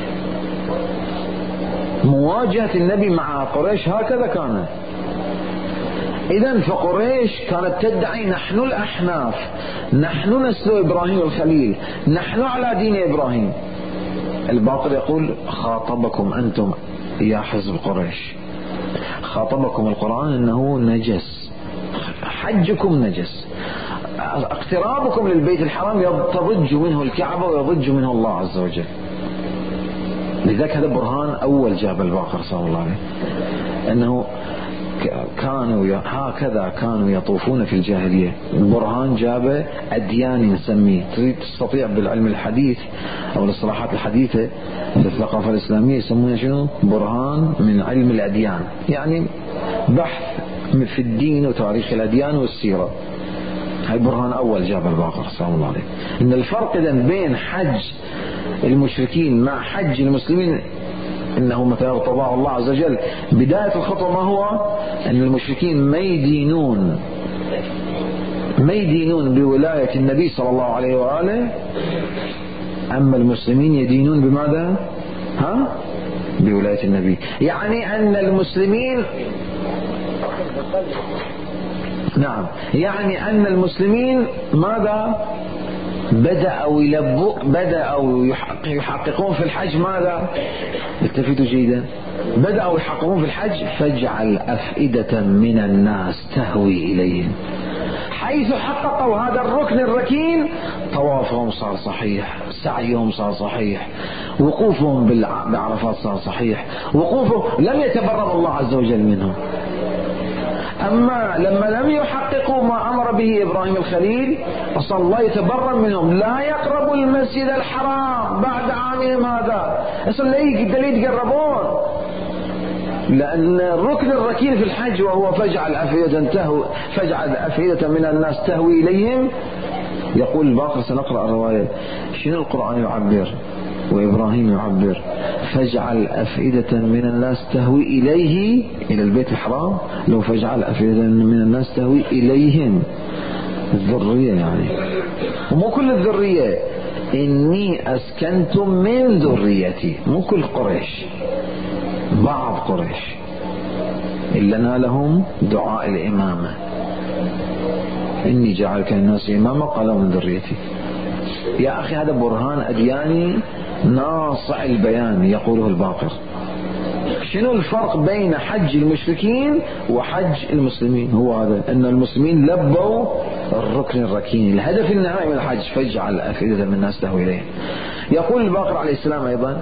مواجهة النبي مع قريش هكذا كانت. إذن فقريش كانت تدعي نحن الأحناف، نحن نسل إبراهيم الخليل، نحن على دين إبراهيم. الباقر يقول خاطبكم أنتم يا حزب قريش، خاطبكم القرآن أنه نجس، حجكم نجس، اقترابكم للبيت الحرام يضج منه الكعبة ويضج منه الله عز وجل. لذلك هذا برهان أول جاب الباقر صلى الله عليه أنه كانوا هكذا كانوا يطوفون في الجاهلية. البرهان جاب أديان نسميه، تريد تستطيع بالعلم الحديث أو الاصطلاحات الحديثة في الثقافة الإسلامية يسمونه شنو؟ برهان من علم الأديان، يعني بحث في الدين وتاريخ الأديان والسيرة. هاي برهان أول جاب الباقر صلى الله عليه إن الفرق إذن بين حج المشركين مع حج المسلمين إنه مثلا ارتضاه الله عز وجل. بداية الخطوة ما هو؟ أن المشركين ما يدينون ما يدينون بولاية النبي صلى الله عليه وآله، أما المسلمين يدينون بماذا؟ ها؟ بولاية النبي. يعني أن المسلمين نعم يعني أن المسلمين ماذا؟ بدأوا يلبوا بدأوا يحققون في الحج ماذا؟ التفتوا جيدا. بدأوا يحققون في الحج فاجعل أفئدة من الناس تهوي إليهم. حيث حققوا هذا الركن الركين طوافهم صار صحيح، سعيهم صار صحيح، وقوفهم بعرفات صار صحيح، وقوفهم لم يتبرر الله عز وجل منهم. أما لما لم يحققوا ما أمر به إبراهيم الخليل أصلا الله يتبرر منهم. لا يقربوا المسجد الحرام بعد عامهم هذا، أصلا لا يتقربون، لأن الركن الركين في الحج وهو فاجعل أفئدة تهوي فاجعل أفئدة من الناس تهوي إليهم. يقول الباقر سنقرأ الرواية شنو القرآن يعبر وإبراهيم يعبر فاجعل أفئدة من الناس تهوي إليه إلى البيت الحرام. لو فاجعل أفئدة من الناس تهوي إليهم الذرية يعني، ومو كل الذرية. إني أسكنت من ذريتي، مو كل قريش، بعض قريش إلا نالهم دعاء الإمامة. إني جعلك الناس إماما قالوا من ذريتي. يا أخي هذا برهان أدياني ناصع البيان يقوله الباقر. شنو الفرق بين حج المشركين وحج المسلمين؟ هو هذا أن المسلمين لبوا الركن الركين، الهدف النهائي من الحج فاجعل أفئدة من الناس تهوي إليه. يقول الباقر عليه السلام أيضا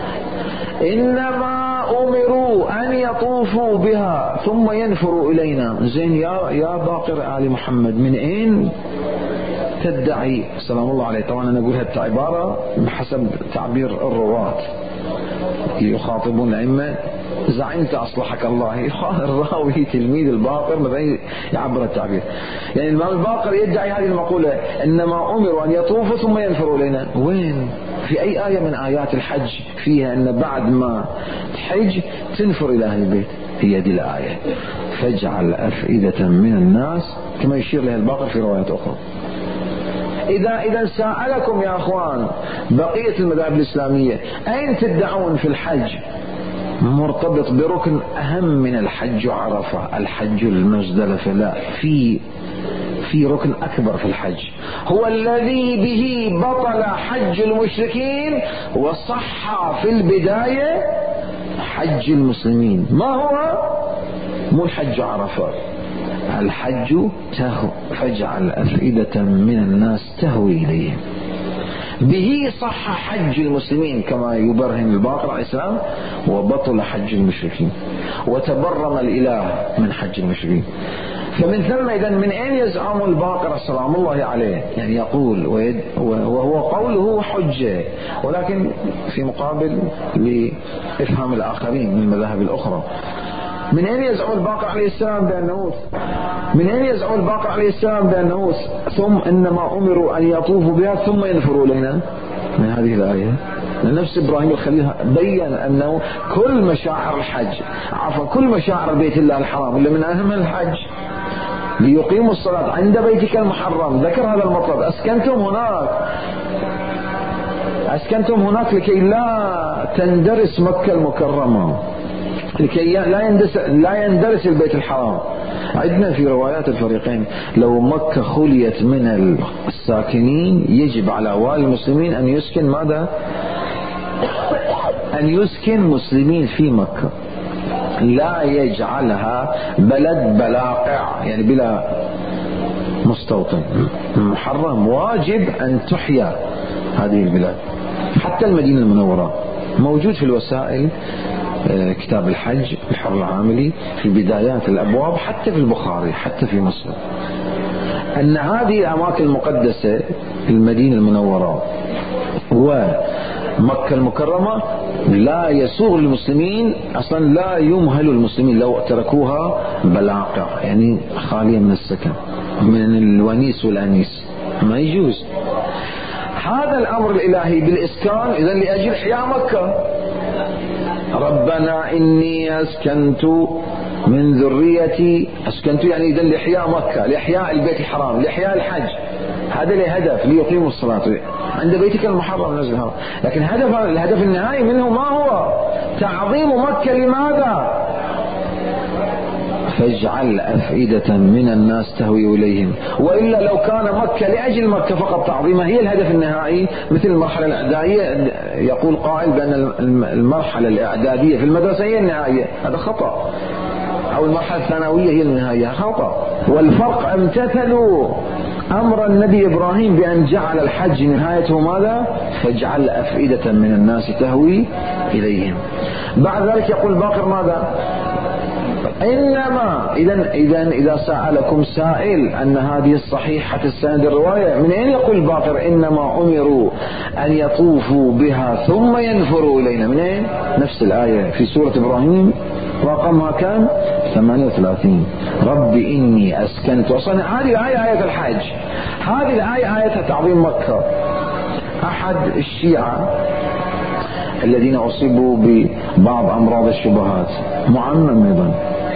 إنما أمروا أن يطوفوا بها ثم ينفروا إلينا. زين يا يا باقر آل محمد من أين تدعي سلام الله عليه؟ طبعا أنا أقول هذه عبارة بحسب تعبير الرواة يخاطبون الأئمة. زعمت أصلحك الله، الراوي تلميذ الباقر مثلا يعبر التعبير. يعني الإمام الباقر يدعي هذه المقولة إنما أمروا أن يطوفوا ثم ينفروا إلينا. وين؟ في أي آية من آيات الحج فيها أن بعد ما تحج تنفر إلى أهل البيت؟ هي دي الآية فاجعل أفئدة من الناس كما يشير لها الباقر في روايات أخرى. إذا إذا سألكم يا أخوان بقية المذاهب الإسلامية أين تدعون في الحج مرتبط بركن أهم من الحج عرفة الحج المزدلفة؟ لا، في في ركن أكبر في الحج هو الذي به بطل حج المشركين وصح في البداية حج المسلمين. ما هو؟ مو الحج عرفات، الحج تهو فاجعل أفئدة من الناس تهوي إليهم. به صح حج المسلمين كما يبرهن الباقر عليه السلام، وبطل حج المشركين، وتبرم الإله من حج المشركين. فمن ثم إذن من أين يزعم الباقر سلام الله عليه؟ يعني يقول وهو قوله حجة، ولكن في مقابل لإفهام الآخرين من المذاهب الأخرى. من أين يزعم الباقر عليه السلام بأنه من أين يزعم الباقر عليه السلام بأنه ثم إنما أمروا أن يطوفوا بها ثم ينفروا إلينا؟ من هذه الآية نفس إبراهيم الخليل بيّن أنه كل مشاعر الحج، عفوا كل مشاعر بيت الله الحرام اللي من أهم الحج ليقيموا الصلاة عند بيتك المحرم. ذكر هذا المطلب: أسكنتم هناك أسكنتم هناك لكي لا تندرس مكة المكرمة، لكي لا يندرس لا يندرس البيت الحرام. عندنا في روايات الفريقين لو مكة خليت من الساكنين يجب على والي المسلمين أن يسكن ماذا؟ أن يسكن مسلمين في مكة، لا يجعلها بلد بلاقع يعني بلا مستوطن محرم. واجب أن تحيا هذه البلاد. حتى المدينة المنورة موجود في الوسائل كتاب الحج الحر العاملي في بدايات الأبواب، حتى في البخاري حتى في مصر، أن هذه الأماكن المقدسة المدينة المنورة ومكة المكرمة لا يسوغ للمسلمين أصلا، لا يمهل المسلمين لو تركوها بلاقع يعني خالية من السكن من الونيس والأنيس، ما يجوز. هذا الأمر الإلهي بالإسكان إذن لأجل إحياء مكة. ربنا إني أسكنت من ذريتي، أسكنت يعني إذن لإحياء مكة، لإحياء البيت الحرام، لإحياء الحج، هذا الهدف ليقيموا الصلاة عند بيتك المحرم نزلها. لكن هدف الهدف النهائي منه ما هو؟ تعظيم مكة. لماذا؟ فاجعل أفئدة من الناس تهوي إليهم. وإلا لو كان مكة لأجل مكة فقط تعظيمها هي الهدف النهائي مثل المرحلة الإعدادية، يقول قائل بأن المرحلة الإعدادية في المدرسة هي النهاية، هذا خطأ. أو المرحلة الثانوية هي النهاية، خطأ. والفرق امتثلوا أمر النبي إبراهيم بأن جعل الحج نهايته ماذا؟ فاجعل أفئدة من الناس تهوي إليهم. بعد ذلك يقول باقر ماذا؟ إنما إذن إذن إذا سألكم سائل أن هذه الصحيحة السند الرواية، من أين يقول باقر إنما أمروا أن يطوفوا بها ثم ينفروا إلينا؟ من أين؟ نفس الآية في سورة إبراهيم رقمها كان ثمانية وثلاثين. رب إني أسكنت. أصلا هذه الآية آية الحج، هذه الآية آية تعظيم مكة. أحد الشيعة الذين أصيبوا ببعض أمراض الشبهات معمم أيضا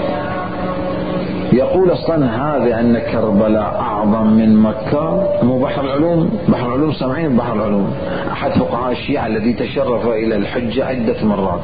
يقول أصلا هذا أن كربلاء أعظم من مكة. مو بحر العلوم، بحر العلوم سامعين بحر العلوم، أحد فقهاء الشيعة الذي تشرف إلى الحجة عدة مرات،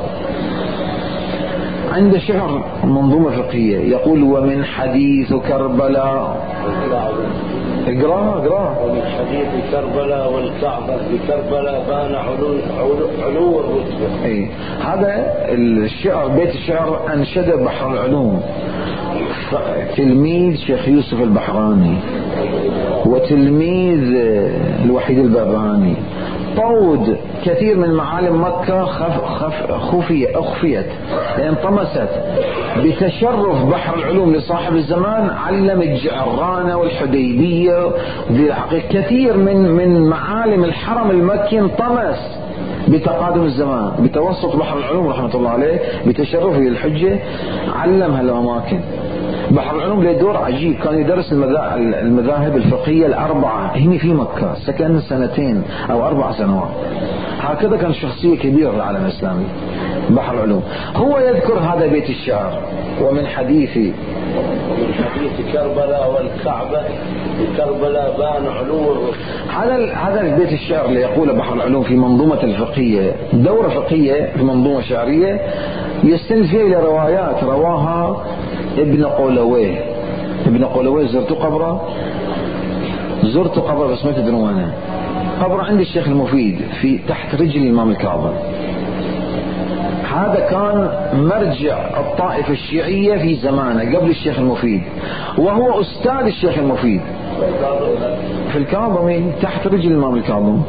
عند شعر منظومة فقهية يقول ومن حديث كربلاء، اقراها اقراها،
ومن حديث كربلاء والكعبة بكربلاء بان علو علو الرتبة.
اي هذا الشعر بيت الشعر انشده بحر العلوم تلميذ شيخ يوسف البحراني وتلميذ الوحيد الباباني. طود كثير من معالم مكة خف خف خفية أخفيت انطمست بتشرف بحر العلوم لصاحب الزمان. علم الجعرانة والحديبية كثير من من معالم الحرم المكي انطمس بتقادم الزمان بتوسط بحر العلوم رحمة الله عليه بتشرفه للحجة. علم هالأماكن. بحر العلوم له دور عجيب، كان يدرس المذاهب الفقهية الأربعة هنا في مكة، سكن سنتين أو أربع سنوات، هكذا كان شخصية كبيرة في العالم الإسلامي بحر العلوم. هو يذكر هذا بيت الشعر ومن حديث
ومن حديث كربلاء والكعبة بكربلاء بان علو الرتبة.
هذا هذا البيت الشعر اللي يقوله بحر العلوم في منظومة الفقهية، دورة فقهية في منظومة شعرية يستند فيها إلى روايات رواها ابن قولويه. ابن قولويه زرت قبره زرت قبره بس ما تدرون أنا قبره عند الشيخ المفيد في تحت رجل الإمام الكاظم. هذا كان مرجع الطائفة الشيعية في زمانه قبل الشيخ المفيد، وهو أستاذ الشيخ المفيد في الكاظمي تحت رجل الإمام الكاظم.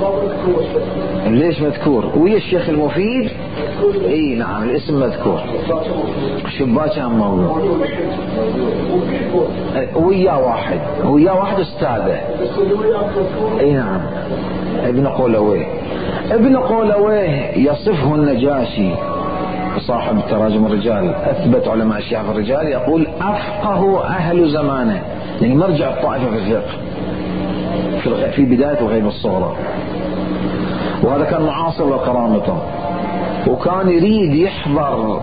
ليش مذكور ويا الشيخ المفيد؟ اي نعم الاسم مذكور. شباك هم موجود ويا واحد ويا واحد استاذه. اي نعم ابن قولويه. ابن قولويه يصفه النجاشي صاحب تراجم الرجال، اثبت علماء الشيعة في الرجال، يقول افقه اهل زمانه، يعني مرجع الطائفة في الفقه في بداية الغيبة الصغرى. وهذا كان معاصر للقرامطة، وكان يريد يحضر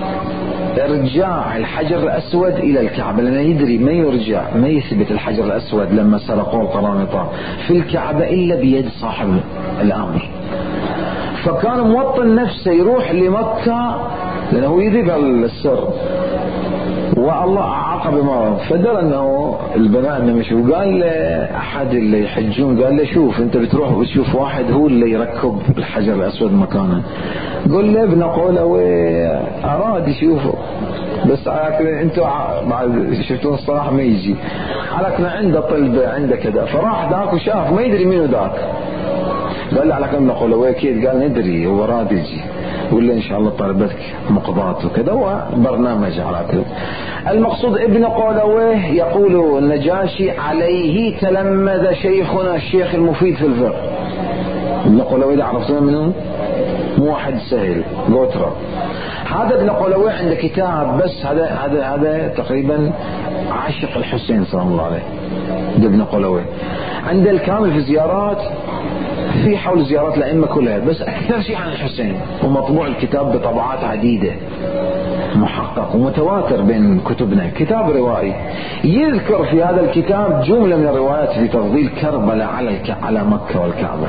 ارجاع الحجر الاسود الى الكعبة، لانه يدري ما يرجع ما يثبت الحجر الاسود لما سرقوه القرامطة في الكعبة الا بيد صاحب الامر. فكان موطن نفسه يروح لمكة لانه يدري السر، والله عاقب ما فدر انه البناء انه مش. وقال احد اللي يحجون قال له شوف انت بتروح وتشوف واحد هو اللي يركب الحجر الاسود مكانه، قل له ابن قولويه اراد يشوفه بس انتوا بعد شفتون الصراحه ما يجي على عنده طلبه عنده كذا. فراح ذاك وشاف ما يدري مين ذاك، قال له على ابن قولويه كيف؟ قال ندري هو راد يجي ولا ان شاء الله طلبتك مقضات وكذا، وبرنامج على كذا. المقصود ابن قولويه يقول النجاشي عليه تلمذ شيخنا الشيخ المفيد في الفقه. ابن قولويه ده عرفتوه منه؟ مو واحد سهل قوترة. هذا ابن قولويه عنده كتاب بس هذا هذا هذا تقريبا عاشق الحسين سلام الله عليه. ده ابن قولويه عنده الكامل في زيارات، في حول زيارات الأئمة كلها، بس أكثر شيء عن الحسين، ومطبوع الكتاب بطبعات عديدة محقق ومتواتر بين كتبنا، كتاب روائي. يذكر في هذا الكتاب جملة من الروايات في تفضيل كربلاء على الك... على مكة والكعبة.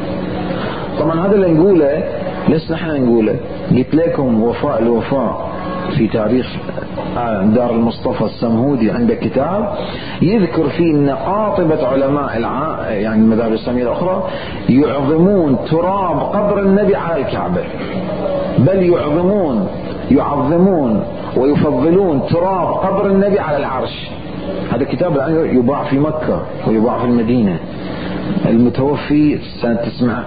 طبعا هذا اللي نقوله لسه نحن نقوله، قلت لكم وفاء الوفاء في تاريخ دار المصطفى السمهودي عنده كتاب يذكر فيه ان قاطبة علماء الع... يعني المذاهب الاسلامية الاخرى يعظمون تراب قبر النبي على الكعبة، بل يعظمون يعظمون ويفضلون تراب قبر النبي على العرش. هذا كتاب الآن يباع في مكة ويباع في المدينة. المتوفي سنة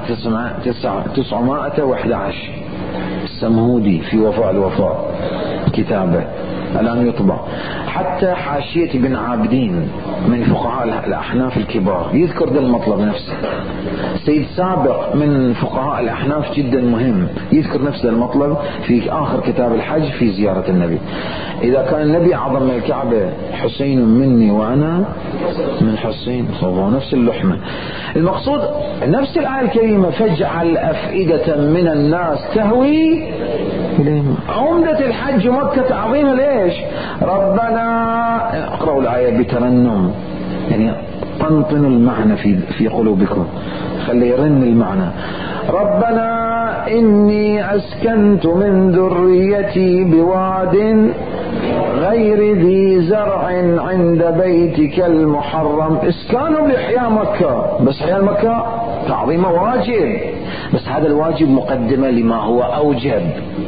تسعمائة وأحد عشر السمهودي في وفاء الوفاء كتابه الآن يطبع. حتى حاشية ابن عابدين من فقهاء الأحناف الكبار يذكر ذا المطلب نفسه. سيد سابق من فقهاء الأحناف جدا مهم يذكر نفس المطلب في آخر كتاب الحج في زيارة النبي. إذا كان النبي أعظم من الكعبة حسين مني وأنا من حسين، فهو نفس اللحمة. المقصود نفس الآية الكريمة فاجعل أفئدة من الناس تهوي إليهم. عمدة الحج مكة تعظيم ليش؟ ربنا اقرأوا الآية بترنم، يعني طنطنوا المعنى في في قلوبكم، خلي يرن المعنى. ربنا إني أسكنت من ذريتي بواد غير ذي زرع عند بيتك المحرم. اسكانهم لإحياء مكة، بس إحياء مكة تعظيمه واجب، بس هذا الواجب مقدمة لما هو أوجب.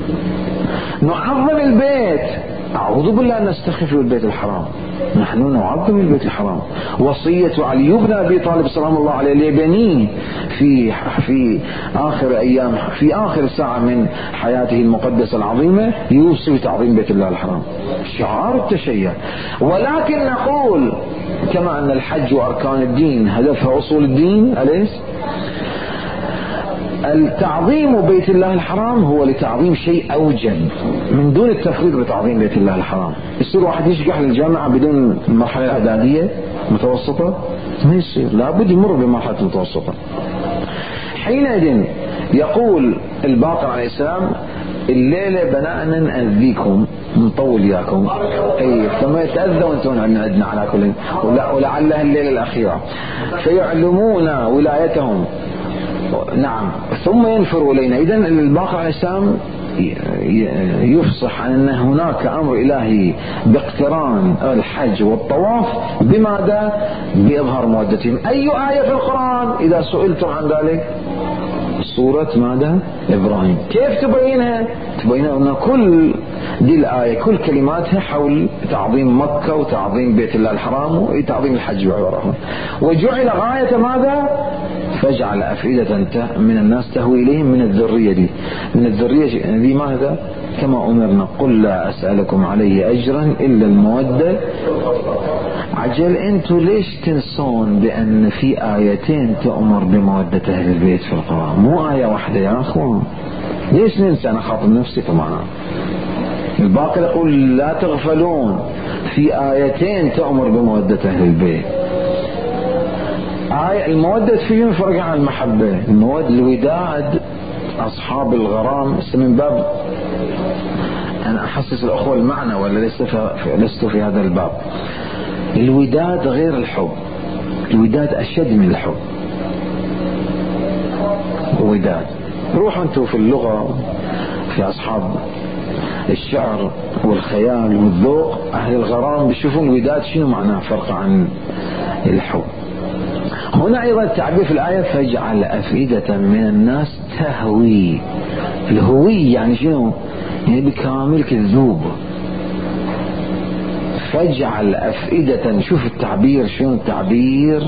نعظم البيت، أعوذ بالله أن نستخف البيت الحرام، نحن نعظم البيت الحرام. وصية علي بن أبي طالب سلام الله عليه لبنيه في في آخر أيام في آخر ساعة من حياته المقدسة العظيمة يوصي بتعظيم بيت الله الحرام، شعار التشيع. ولكن نقول كما أن الحج وأركان الدين هدفها أصول الدين، أليس؟ التعظيم بيت الله الحرام هو لتعظيم شيء أوجب من دون التفريط بتعظيم بيت الله الحرام. يصير واحد يشجح للجامعة بدون المرحلة الإعدادية متوسطة؟ ما يصير، لابد يمر بمرحلة متوسطة. حينئذ يقول الباقر عليه السلام الليلة بناءنا نأذيكم نطول إياكم، أي فما يتأذوا أنتم عندنا على كل، ولعلها الليلة الأخيرة فيعلمون ولايتهم. نعم ثم ينفر إلينا. إذن الباقر عليه السلام يفصح عن أن هناك أمر إلهي باقتران الحج والطواف بماذا؟ بإظهار مودتهم. أي آية في القرآن إذا سئلتم عن ذلك سورة ماذا؟ إبراهيم. كيف تبينها؟ تبينها أن كل دي الآية كل كلماتها حول تعظيم مكة وتعظيم بيت الله الحرام وتعظيم الحج وعبره. وجعل غاية ماذا؟ فاجعل أفئدة من الناس تهوي إليهم من الذرية دي. من الذرية دي ماذا؟ كما أمرنا قل لا أسألكم عليه أجرا إلا المودة. عجل أنتوا ليش تنسون بأن في آيتين تأمر بمودة أهل البيت في القرآن، مو آية واحدة يا أخوان؟ ليش ننسى؟ أنا خاطب نفسي طبعا. الباقي يقول لا تغفلون، في آيتين تأمر بمودة أهل البيت. آية المودة فيهم فرق عن المحبة. المودة الوداد أصحاب الغرام من باب أنا أحسس الأخوة المعنى ولا لست في لست في هذا الباب. الوداد غير الحب، الوداد أشد من الحب. وداد روحوا أنتوا في اللغة في أصحاب الشعر والخيال والذوق، أهل الغرام بيشوفون الوداد شنو معناه فرق عن الحب. هنا أيضا تعبير في الآية فاجعل أفئدة من الناس تهوي. الهوي يعني شنو؟ يعني بكامل كذوب. فاجعل أفئدة، شوف التعبير شنو التعبير،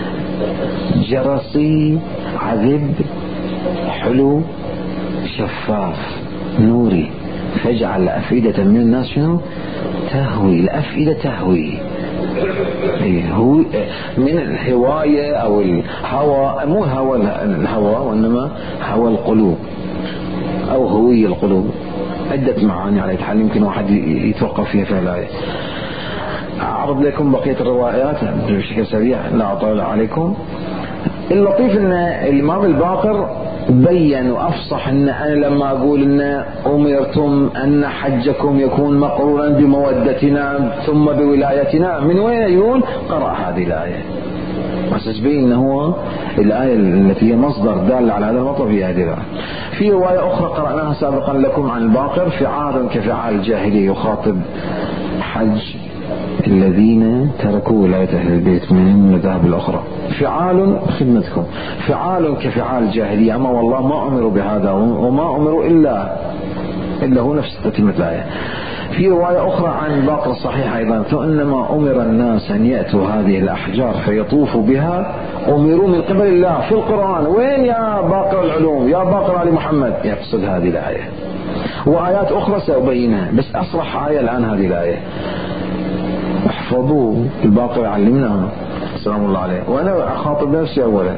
جرسي عذب حلو شفاف نوري. فاجعل أفئدة من الناس شنو؟ تهوي. الأفئدة تهوي هو من الهواية أو الهوى، مو هوى الهوى وإنما هوى القلوب أو هوية القلوب. عدة معاني على الحال يمكن واحد يتوقف فيها في الآية. أعرض لكم بقية الروايات بشكل سريع لا أطول عليكم. اللطيف أن الإمام الباقر بيّن وأفصح أن أنا لما أقول أن أمرتم أن حجكم يكون مقرونا بمودتنا ثم بولايتنا، من وين يقول؟ قرأ هذه الآية وستبين أنه هو الآية التي هي مصدر دال على هذا المطلب في هذه الآية. في رواية أخرى قرأناها سابقا لكم عن الباقر، فعال كفعال الجاهلية، يخاطب حج الذين تركوا ولاية أهل البيت من المذاهب الأخرى. فعال خدمتكم، فعال كفعال الجاهلية، أما والله ما أمروا بهذا وما أمروا إلا إلا هو نفس تتمة الآية. في رواية أخرى عن باقر الصحيح أيضا فإنما أمر الناس أن يأتوا هذه الأحجار فيطوفوا بها، أمروا من قبل الله في القرآن. وين يا باقر العلوم يا باقر آل محمد؟ يقصد هذه الآية وآيات أخرى سأبينها، بس أصرح آية الآن هذه الآية. احفظوا الباقر يعلمنا سلام الله عليه. وأنا أخاطب نفسي أولا.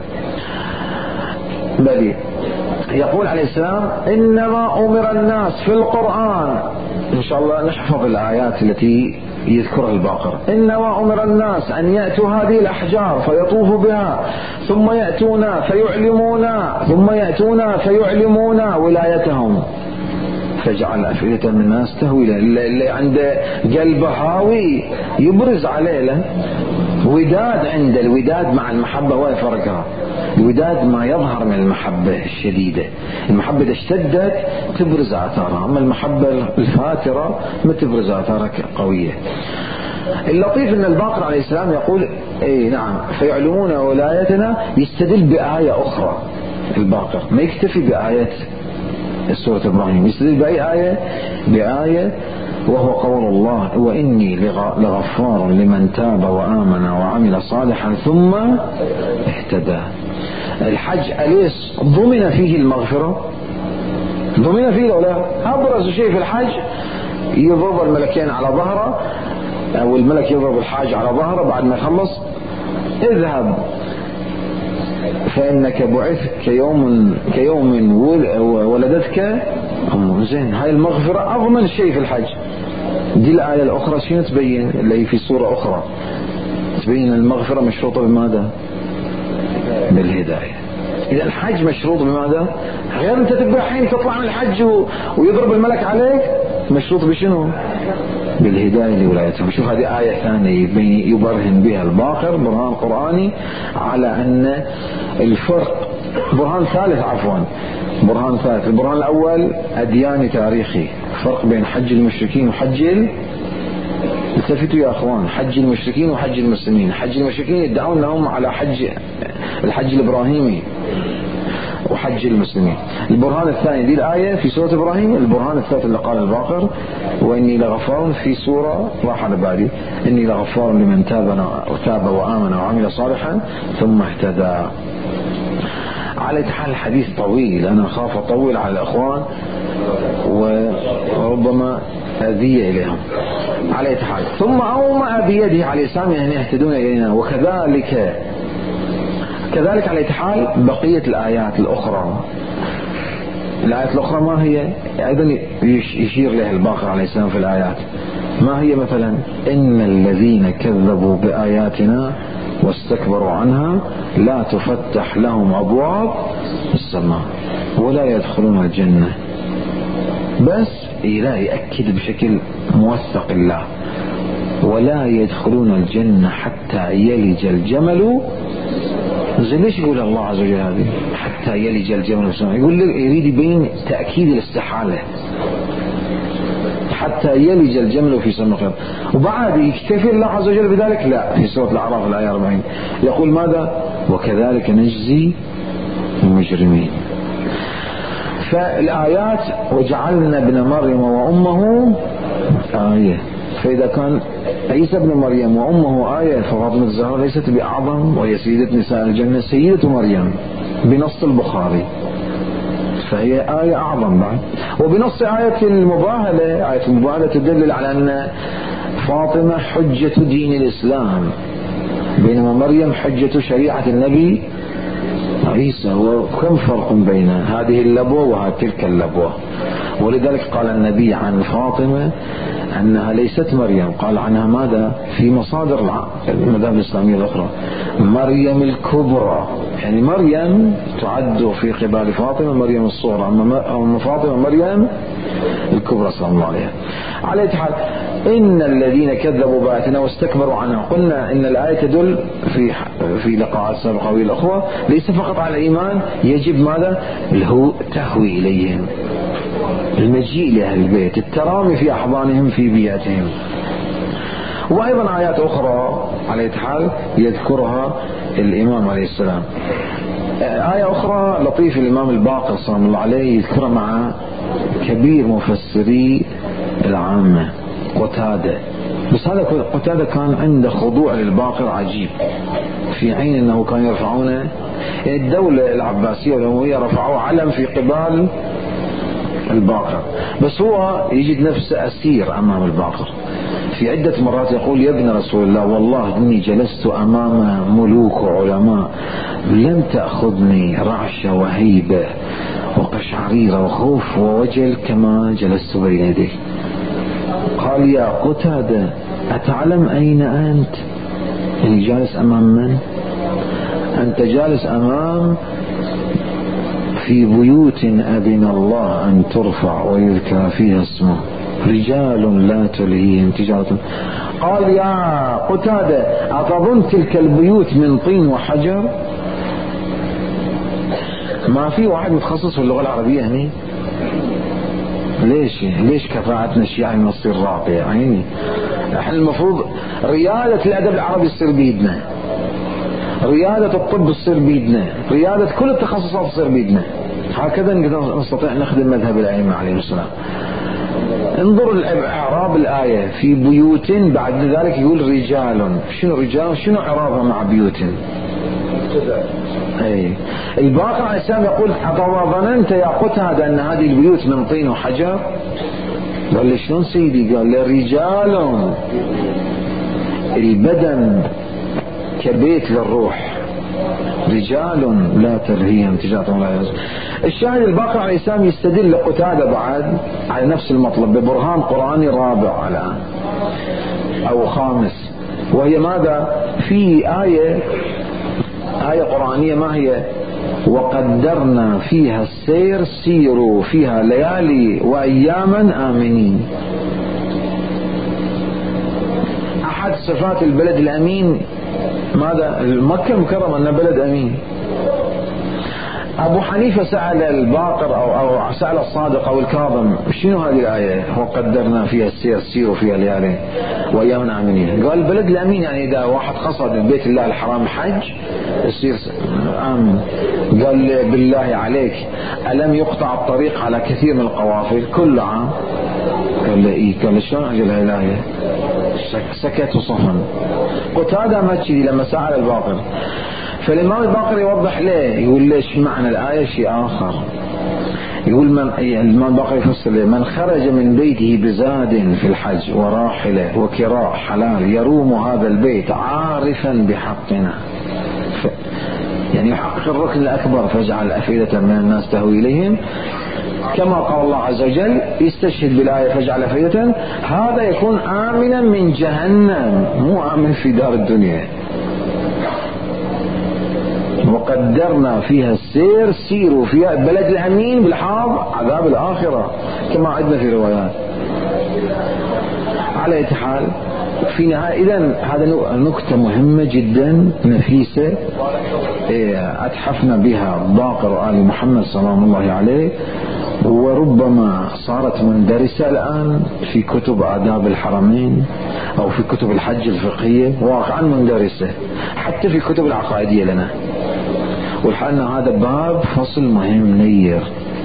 بلي يقول عليه السلام إنما أمر الناس في القرآن، إن شاء الله نحفظ الآيات التي يذكرها الباقر. إنما أمر الناس أن يأتوا هذه الأحجار فيطوفوا بها ثم يأتونا فيعلمونا ثم يأتونا فيعلمونا ولايتهم. فاجعل أفئدة من الناس تهوي، اللي عنده قلب هاوي يبرز عليه له وداد. عند الوداد مع المحبة وين فرقها؟ الوداد ما يظهر من المحبة الشديدة، المحبة إذا اشتدت تبرز آثارها، أما المحبة الفاترة ما تبرز آثارها قوية. اللطيف أن الباقر عليه السلام يقول اي نعم فيعلمون ولايتنا، يستدل بآية أخرى. الباقر ما يكتفي بآيات سورة إبراهيم، يستدل بأي آية؟ بآية وهو قول الله وإني لغفار لمن تاب وآمن وعمل صالحا ثم اهتدى. الحج أليس ضمن فيه المغفرة؟ ضمن فيه لو لا؟ أبرز شيء في الحج يضرب الملكين على ظهره أو الملك يضرب الحاج على ظهره بعد ما يخلص، اذهب فإنك بعثت كيوم كيوم ولدتك أم. زين، هاي المغفرة أضمن شيء في الحج. دي الآية الأخرى شنو تبين؟ اللي في سورة أخرى تبين المغفرة مشروطة بماذا؟ بالهداية. إذا الحج مشروط بماذا؟ غير أنت تبقى حين تطلع من الحج ويضرب الملك عليك، مشروط بشنو؟ بالهداية لولايتهم. شوف هذه آية ثانية يبرهن بها الباقر برهان قرآني على أن الفرق، برهان ثالث عفوا برهان ثالث. البرهان الأول أدياني تاريخي، فرق بين حج المشركين وحج ال... التفتوا يا أخوان، حج المشركين وحج المسلمين. حج المشركين يدعون لهم على حج الحج الإبراهيمي، وحج المسلمين. البرهان الثاني دي الآية في سورة إبراهيم. البرهان الثالث اللي قال الباقر وإني لغفار في سورة راح على بالي إني لغفار لمن تاب وتاب وآمن وعمل صالحا ثم اهتدى. على حال الحديث طويل، أنا أخاف أطول على الأخوان وربما أذية إليهم. على حال ثم أومأ بيده على اليسار أن يهتدون إلينا وكذلك كذلك على حال بقية الآيات الأخرى. الآيات الأخرى ما هي؟ أيضا يشير لها الباقر عليه السلام في الآيات. ما هي؟ مثلا إن الذين كذبوا بآياتنا واستكبروا عنها لا تفتح لهم أبواب السماء ولا يدخلون الجنة. بس لا يأكد بشكل موثق الله ولا يدخلون الجنة حتى يلج الجمل. زي ليش يقول الله عز وجل هذه حتى يلج الجمل في السماء؟ يقول لك يريد يبين تأكيد الاستحالة حتى يلج الجمل في سم الخياط. وبعد يكتفي الله عز وجل بذلك؟ لا، في سورة الأعراف الآية أربعين يقول ماذا؟ وكذلك نجزي المجرمين. فالآيات وجعلنا ابن مريم وأمه آية. فإذا كان عيسى ابن مريم وأمه آية ففاطمة الزهراء ليست بأعظم وهي سيدة نساء الجنة سيدة مريم بنص البخاري، فهي آية أعظم بعد. وبنص آية المباهلة، آية المباهلة تدل على أن فاطمة حجة دين الإسلام بينما مريم حجة شريعة النبي عيسى. وكم فرق بين هذه اللبوة وتلك اللبوة؟ ولذلك قال النبي عن فاطمة أنها ليست مريم، قال عنها ماذا في مصادر المذاهب الإسلامية الأخرى؟ مريم الكبرى، يعني مريم تعد في قبال فاطمة مريم الصغرى، أما فاطمة مريم الكبرى صلى الله عليه. على حال إن الذين كذبوا بآياتنا واستكبروا عنها. قلنا إن الآية تدل في في لقاءات سابقة والأخوة ليس فقط على الإيمان، يجب ماذا؟ الهو تهوي إليهم، المجيء لأهل البيت، الترامي في أحضانهم في بياتهم. وأيضا آيات أخرى على حال يذكرها الإمام عليه السلام. آية أخرى لطيف الإمام الباقر صلى الله عليه يذكرها مع كبير مفسري العامة قتادة. بس هذا قتادة كان عنده خضوع للباقر عجيب، في حين أنه كان يرفعون الدولة العباسية والأموية رفعوا علم في قبال الباقر، بس هو يجد نفسه أسير أمام الباقر. في عدة مرات يقول يا ابن رسول الله والله إني جلست أمام ملوك وعلماء لم تأخذني رعشة وهيبة وقشعريرة وخوف ووجل كما جلست بين يديه. قال يا قتادة أتعلم أين أنت؟ يعني جالس أمام من؟ أنت جالس أمام في بيوت أذن الله أن ترفع ويذكر فيها اسمه رجال لا تلهيهم تجارة. قال يا قتادة أتظن تلك البيوت من طين وحجر؟ ما في واحد متخصص في اللغة العربية هنا؟ ليش ليش كفاءتنا الشيعة نصير راقية؟ يعني احنا المفروض ريادة الأدب العربي تصير بيدنا، ريادة الطب تصير بيدنا، ريادة كل التخصصات تصير بيدنا. هكذا نقدر نستطيع نخدم مذهب الأئمة عليهم السلام. انظر الإعراب الآية في بيوت، بعد ذلك يقول رجال. شنو رجال؟ شنو إعرابها مع بيوت؟ أي الباقر عليه السلام يقول أطوى ظننت يا قتادة أن هذه البيوت من طين وحجر؟ قال لي شلون سيدي؟ قال لي رجال البدن كبيت للروح، رجال لا تلهيهم تجارة ولا يزن. الشاهد الباقر عليه السلام يستدل قتادة بعد على نفس المطلب ببرهان قرآني رابع الآن أو خامس، وهي ماذا؟ في آية آية قرآنية ما هي؟ وقدرنا فيها السير سيروا فيها ليالي وأياما آمنين. أحد صفات البلد الأمين ماذا؟ مكة مكرمة أنها بلد أمين. أبو حنيفة سأل الباقر أو, أو سأل الصادق أو الكاظم شنو هذه الآية وقدرنا فيها السير سيروا فيها ليالي وأيامنا آمنين. قال البلد الأمين يعني إذا واحد قصد بيت الله الحرام حج يصير آمن. قال بالله عليك ألم يقطع الطريق على كثير من القوافل كل عام؟ قال له إيه. قال شلون أجل هاي الآية؟ سكت وصفن. قتادة ما تشيدي لما سأل الباقر، فالإمام الباقر يوضح ليه، يقول ليش معنى الآية شيء آخر. يقول من الإمام الباقر يفسر ليه: من خرج من بيته بزاد في الحج وراحلة وكراء حلال يروم هذا البيت عارفا بحقنا، ف... يعني يحقق الركن الأكبر فاجعل أفئدة من الناس تهوي إليهم، كما قال الله عز وجل يستشهد بالآية فاجعل أفئدة، هذا يكون آمنا من جهنم مو آمن في دار الدنيا. وقدرنا فيها السير سيروا فيها بلد الأمين بالحاض عذاب الآخرة كما عدنا في روايات. على أي حال في نهاية إذن هذا نكتة مهمة جدا نفيسة أتحفنا بها باقر وآل محمد صلى الله عليه، وربما صارت مندرسة الآن في كتب آداب الحرمين أو في كتب الحج الفقهية، واقعا مندرسة حتى في كتب العقائدية لنا. والحال هذا باب فصل مهم نير.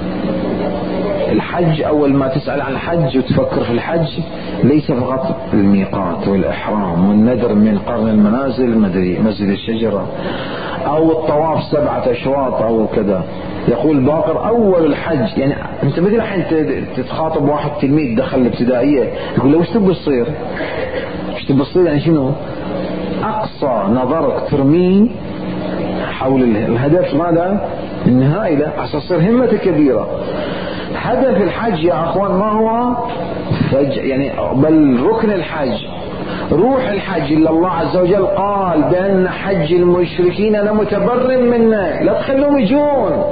الحج أول ما تسأل عن الحج وتفكر في الحج ليس فقط الميقات والإحرام والنذر من قرن المنازل مدري مسجد الشجرة أو الطواف سبعة أشواط أو كذا. يقول باقر أول الحج، يعني أنت مثل الحين تتخاطب واحد تلميذ دخل الابتدائية يقول له وش تبي تصير؟ وش تبي تصير يعني شنو؟ أقصى نظرك ترميه حول الهدف ماذا؟ النهائي له عشان تصير همته كبيرة. هدف الحج يا أخوان ما هو فج يعني بل ركن الحج روح الحج اللي الله عز وجل قال بأن حج المشركين أنا متبرم منه لا تخلوهم يجون.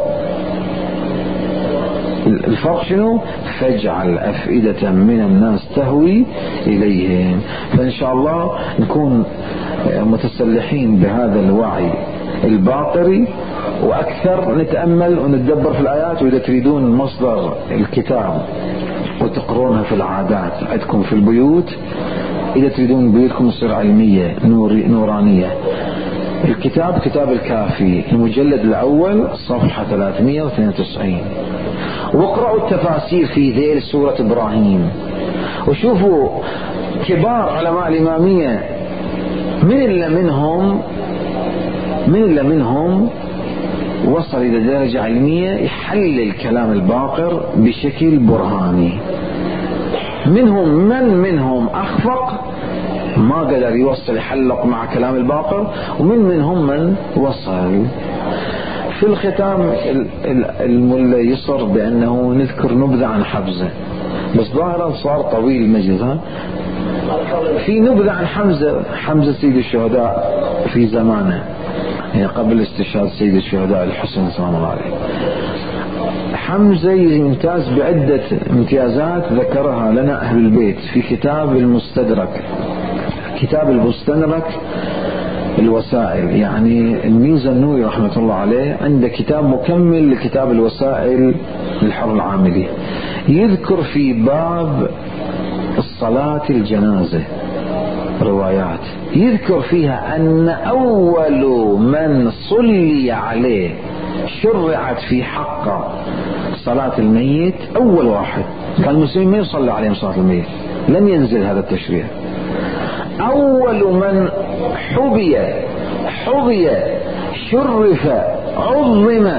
الفرق شنو؟ فاجعل أفئدة من الناس تهوي إليهم. فإن شاء الله نكون متسلحين بهذا الوعي الباقري وأكثر نتأمل ونتدبر في الآيات. وإذا تريدون مصدر الكتاب وتقرونها في العادات عندكم في البيوت، إذا تريدون بيوتكم تصير علمية نوري نورانية، الكتاب كتاب الكافي المجلد الأول صفحة ثلاثمائة واثنين وتسعين، واقرأوا التفاسير في ذيل سورة إبراهيم، وشوفوا كبار علماء الإمامية من إلا منهم من إلا منهم وصل إلى درجة علمية يحلل كلام الباقر بشكل برهاني. منهم من منهم أخفق ما قدر يوصل يحلق مع كلام الباقر، ومن منهم من وصل. في الختام الملا يصر بأنه نذكر نبذة عن حمزة، بس ظاهرا صار طويل المجلس. في نبذة عن حمزة حمزة سيد الشهداء في زمانه، يعني قبل استشهاد سيد الشهداء الحسن سلام الله عليه. حمزة يمتاز بعدة امتيازات ذكرها لنا أهل البيت في كتاب المستدرك. كتاب المستدرك الوسائل، يعني الميزة النووي رحمة الله عليه عنده كتاب مكمل لكتاب الوسائل للحر العاملي، يذكر في باب الصلاة الجنازة روايات يذكر فيها أن أول من صلي عليه شرعت في حقه صلاة الميت أول واحد كان المسلمين ما يصلى عليهم صلاة الميت، لم ينزل هذا التشريع. أول من حظي حظي شرف عظم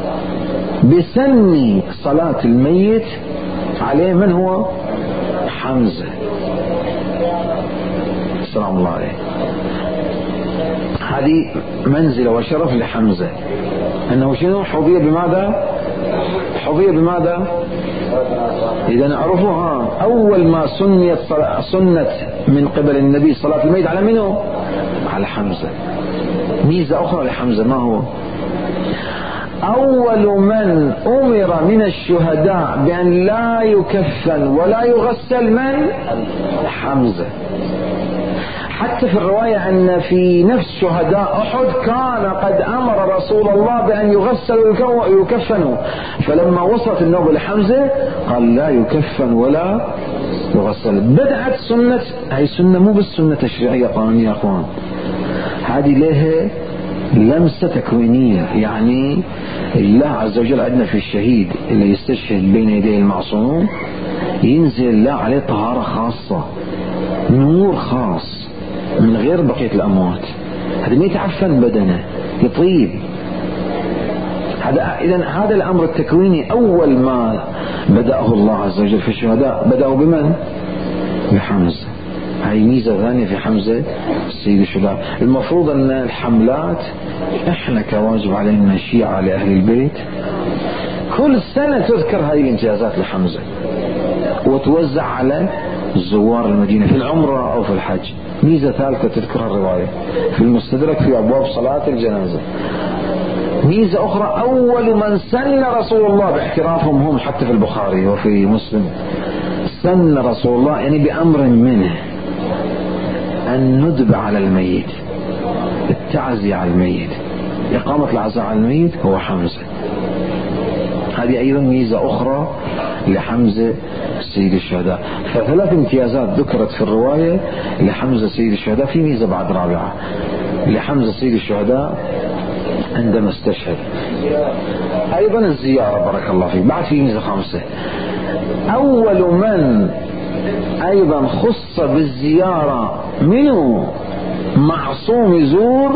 بسن صلاة الميت عليه من هو؟ حمزة سلام الله عليه. هذه منزلة وشرف لحمزة أنه شنو؟ حظي بماذا؟ حظي بماذا؟ إذا نعرفها أول ما سنت سنت من قبل النبي صلاة الميت على منه؟ على حمزة. ميزة أخرى لحمزة ما هو؟ أول من أمر من الشهداء بأن لا يكفن ولا يغسل من؟ حمزة. حتى في الرواية أن في نفس شهداء أحد كان قد أمر رسول رسول الله بأن يغسل ويكفن، فلما وصلت النوبة لحمزة قال لا يكفن ولا يغسل. بدأت سنة، هاي سنة مو بالسنة تشريعية قانونية يا أخوان، هذه لها لمسة تكوينية. يعني الله عز وجل عندنا في الشهيد اللي يستشهد بين يديه المعصوم ينزل الله عليه طهارة خاصة، نور خاص من غير بقية الأموات. هذا ما يتعفن بدنه، يطيب. هذا إذن هذا الأمر التكويني أول ما بدأه الله عز وجل في الشهداء بدأوا بمن؟ بحمزة. هاي ميزة ثانية في حمزة سيد الشهداء. المفروض أن الحملات إحنا كواجب علينا شيعة لأهل البيت كل سنة تذكر هاي الامتيازات لحمزة وتوزع على زوار المدينة في العمرة أو في الحج. ميزة ثالثة تذكرها الرواية في المستدرك في أبواب صلاة الجنازة. ميزة أخرى، أول من سن رسول الله باعترافهم هم حتى في البخاري وفي مسلم، سن رسول الله يعني بأمر منه أن ندب على الميت، التعزية على الميت، إقامة العزاء على الميت هو حمزة. هذه أيضا ميزة أخرى لحمزة سيد الشهداء. فثلاث امتيازات ذكرت في الرواية لحمزة سيد الشهداء. في ميزة بعد رابعة لحمزة سيد الشهداء عندما استشهد، أيضا الزيارة بارك الله فيك. بعد في ميزة خامسة، أول من أيضا خص بالزيارة منه معصوم يزور،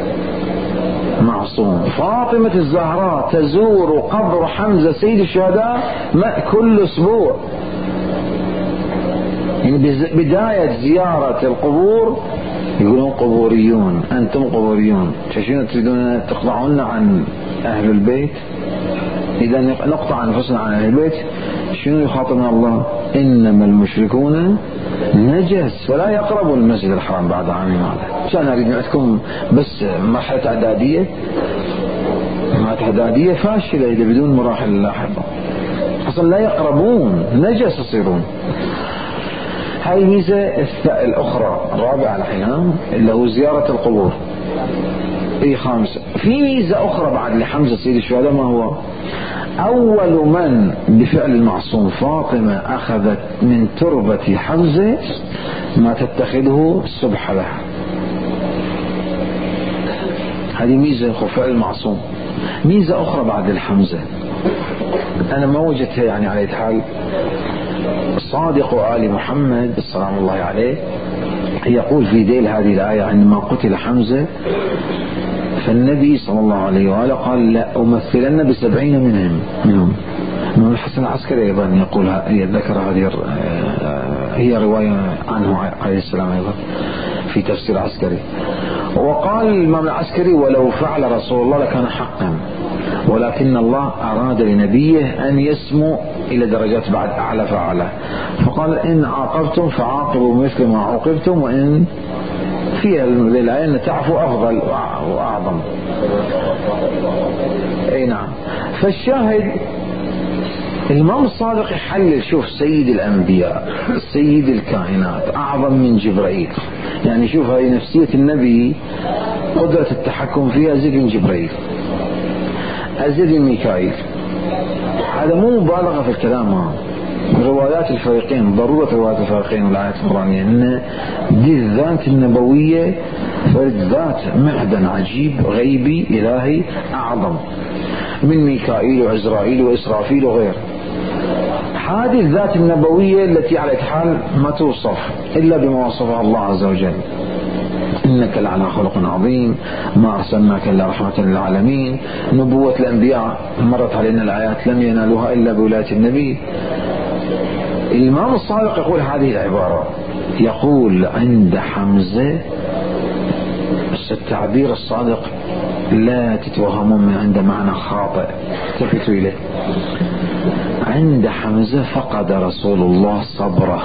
معصوم فاطمة الزهراء تزور قبر حمزة سيد الشهداء كل أسبوع. يعني بداية زيارة القبور يقولون قبوريون، أنتم قبوريون، شنو تريدون تقطعون عن أهل البيت؟ إذا نقطع أنفسنا عن أهل البيت شنو يخاطبنا الله؟ إنما المشركون نجس فلا يقربوا المسجد الحرام بعد عام هذا. كان أريد نعطيكم بس مرحلة إعدادية، مرحلة إعدادية فاشلة إذا بدون مراحل لاحقة، أصلا لا يقربون نجس يصيرون. هاي الميزة الأخرى الرابعة الحين اللي هو زيارة القبور. اي خامسة. في ميزة أخرى بعد لحمزة سيد الشهداء، ما هو؟ أول من بفعل المعصوم فاطمة أخذت من تربة حمزة ما تتخذه سبح لها. هذه ميزة فعل المعصوم. ميزة أخرى بعد الحمزة أنا ما وجدتها يعني على حال. صادق آل محمد السلام الله عليه يقول في ذيل هذه الآية عندما قتل حمزة فالنبي صلى الله عليه وآله قال لا أمثلن بسبعين منهم منهم من الحسن العسكري أيضا يقول ذكر هذه هي رواية عنه عليه السلام أيضا في تفسير عسكري. وقال الإمام العسكري ولو فعل رسول الله لكان حقا، ولكن الله أراد لنبيه أن يسمو إلى درجات بعد أعلى فأعلى، فقال إن عاقبتم فعاقبوا مثل ما عوقبتم، وإن فيها الآية أن تعفو أفضل وأعظم. أي نعم. فالشاهد الإمام الصادق يحلل، شوف سيد الأنبياء سيد الكائنات أعظم من جبرائيل، يعني شوف هاي نفسية النبي قدرة التحكم فيها أزيد من جبرائيل أزيد من ميكائيل. هذا مو مبالغة في الكلام، روايات الفريقين، ضرورة روايات الفريقين والآيات القرآنية أن دي الذات النبوية فرد ذات معدن عجيب غيبي إلهي أعظم من ميكائيل وعزرائيل وإسرافيل وغيره. هذه الذات النبوية التي على حال ما توصف إلا بما وصفها الله عز وجل، إنك لعلى خلق عظيم ما أرسلناك إلا رحمة للعالمين. نبوة الأنبياء مرت علينا الآيات لم ينالوها إلا بولاية النبي. الإمام الصادق يقول هذه العبارة، يقول عند حمزة التعبير الصادق لا تتوهمون من عند معنى خاطئ تفتوا إليه. عند حمزة فقد رسول الله صبره،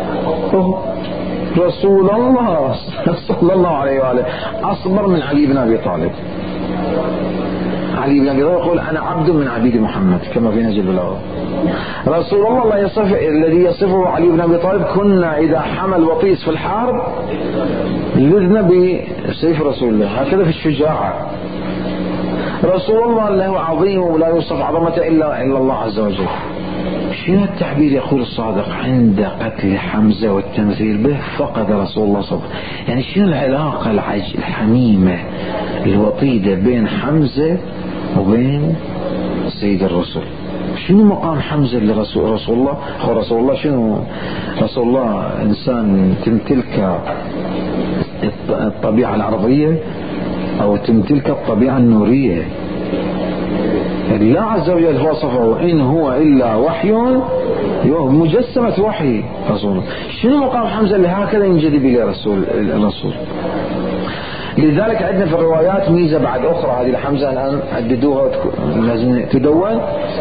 رسول الله صلى الله عليه وآله أصبر من علي بن أبي طالب. علي بن أبي طالب يقول أنا عبد من عبيد محمد كما في نجل البلاغة. رسول الله لا يصف الذي يصفه علي بن أبي طالب كنا إذا حمل وطيس في الحرب لذنا بسيف رسول الله، هكذا في الشجاعة. رسول الله له عظيم ولا يوصف عظمته إلا إلا الله عز وجل. شنو التعبير يقول الصادق؟ عند قتل حمزة والتمثيل به فقد رسول الله صلى الله عليه وسلم. يعني شنو العلاقة العج الحميمة الوطيدة بين حمزة وبين سيد الرسل؟ شنو مقام حمزة لرسول رسول الله؟ هو رسول الله شنو؟ رسول الله إنسان تمتلك الطبيعة العرضية أو تمتلك الطبيعة النورية. الله عز وجل وصفه إن هو إلا وحي مجسمة وحي رسول الله. شنو مقام حمزة اللي هكذا ينجذب إلى رسول الرسول؟ لذلك عندنا في الروايات ميزة بعد أخرى هذه لحمزة الآن عددوها لازم تدون.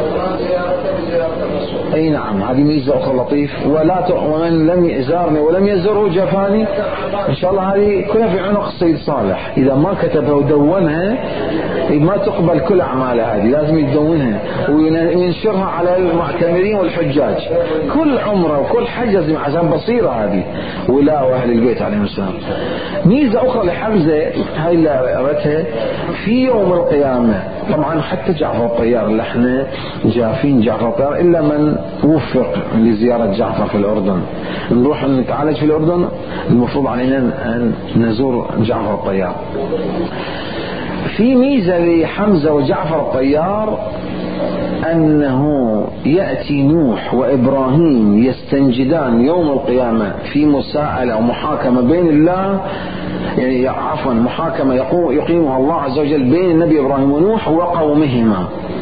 أي نعم هذه ميزة أخرى لطيف. ولا ت... ومن لم يزارني ولم يزره جفاني. إن شاء الله هذه كلها في عنق السيد صالح. إذا ما كتبها ودونها ما تقبل كل أعمالها، هذه لازم يدونها وينشرها على المعتمرين والحجاج كل عمره وكل حج لازم عشان بصيرة هذه ولاء أهل البيت عليهم السلام. ميزة أخرى لحمزة هاي اللي قرأتها في يوم القيامة. طبعا حتى جعفر الطيار اللي احنا جافين جعفر الطيار إلا من وفق لزيارة جعفر في الأردن، نروح نتعالج في الأردن المفروض علينا أن نزور جعفر الطيار. في ميزة لحمزة وجعفر الطيار أنه يأتي نوح وإبراهيم يستنجدان يوم القيامة في مساءلة ومحاكمة بين الله، يعني عفوا محاكمة يقيمها الله عز وجل بين النبي إبراهيم ونوح وقومهما،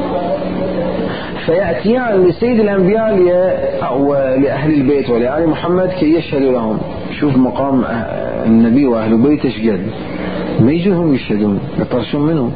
فيأتيان لسيد الأنبياء لأهل البيت ولآل محمد كي يشهدوا لهم. شوف مقام النبي وأهل بيته شقد ما يجوهم يشهدون يطرشون منهم.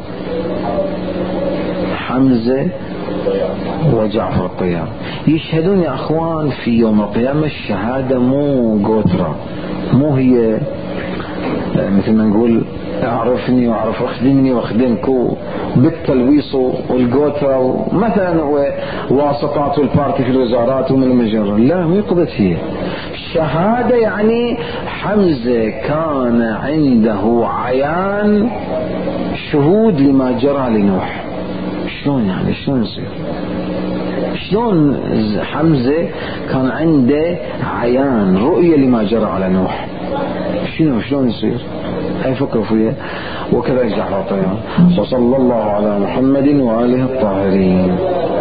حمزة وجعفر الطيار يشهدون يا أخوان في يوم القيامة. الشهادة مو قوترة، مو هي مثل ما نقول اعرفني واعرف اخدمني واخدمك بالتلويص والقوترة مثلا واسطات والبارتي في الوزارات ومن المجرة. لا مو قضت هي الشهادة. يعني حمزة كان عنده عيان شهود لما جرى لنوح. شلون يعني شلون يصير؟ شلون حمزة كان عنده عيان رؤية لما جرى على نوح؟ شنو شلون يصير؟ هاي فكروا فيها. وكذا جعفر الطيار. وصلى الله على محمد وآله الطاهرين.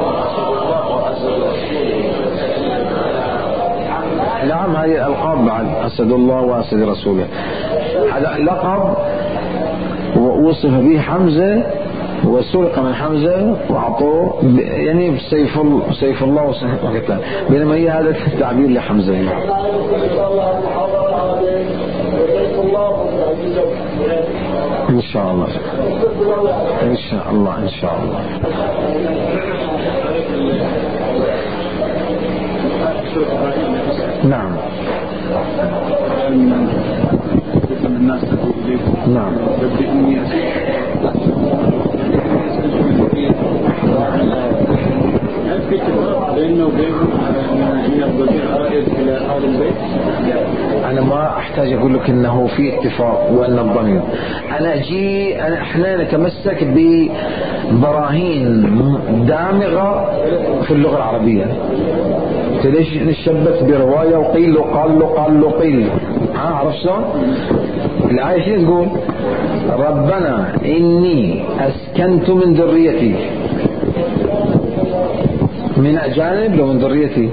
نعم هذه ألقاب بعد أسد الله وأسد رسوله. هذا لقب ووصف به حمزة وسرق من حمزة وعطوه يعني بسيف سيف الله وسيف، بينما هي هذا التعبير لحمزة. إن شاء الله إن شاء الله إن شاء الله. نعم الناس تقول إليه. نعم بإني هل في اتفاق بيننا وبينهم أن الضمير عائد إلى هذا البيت؟ أنا ما أحتاج أقول لك أنه في اتفاق وأن الضمير. أنا أجي أنا إحنا نتمسك ببراهين دامغة في اللغة العربية. ليش نشبت برواية وقيل له قال له قال له قيل. ها عرفت شلون؟ الآية شنو تقول؟ ربنا إني أسكنت من ذريتي من أجانب لو من ذريتي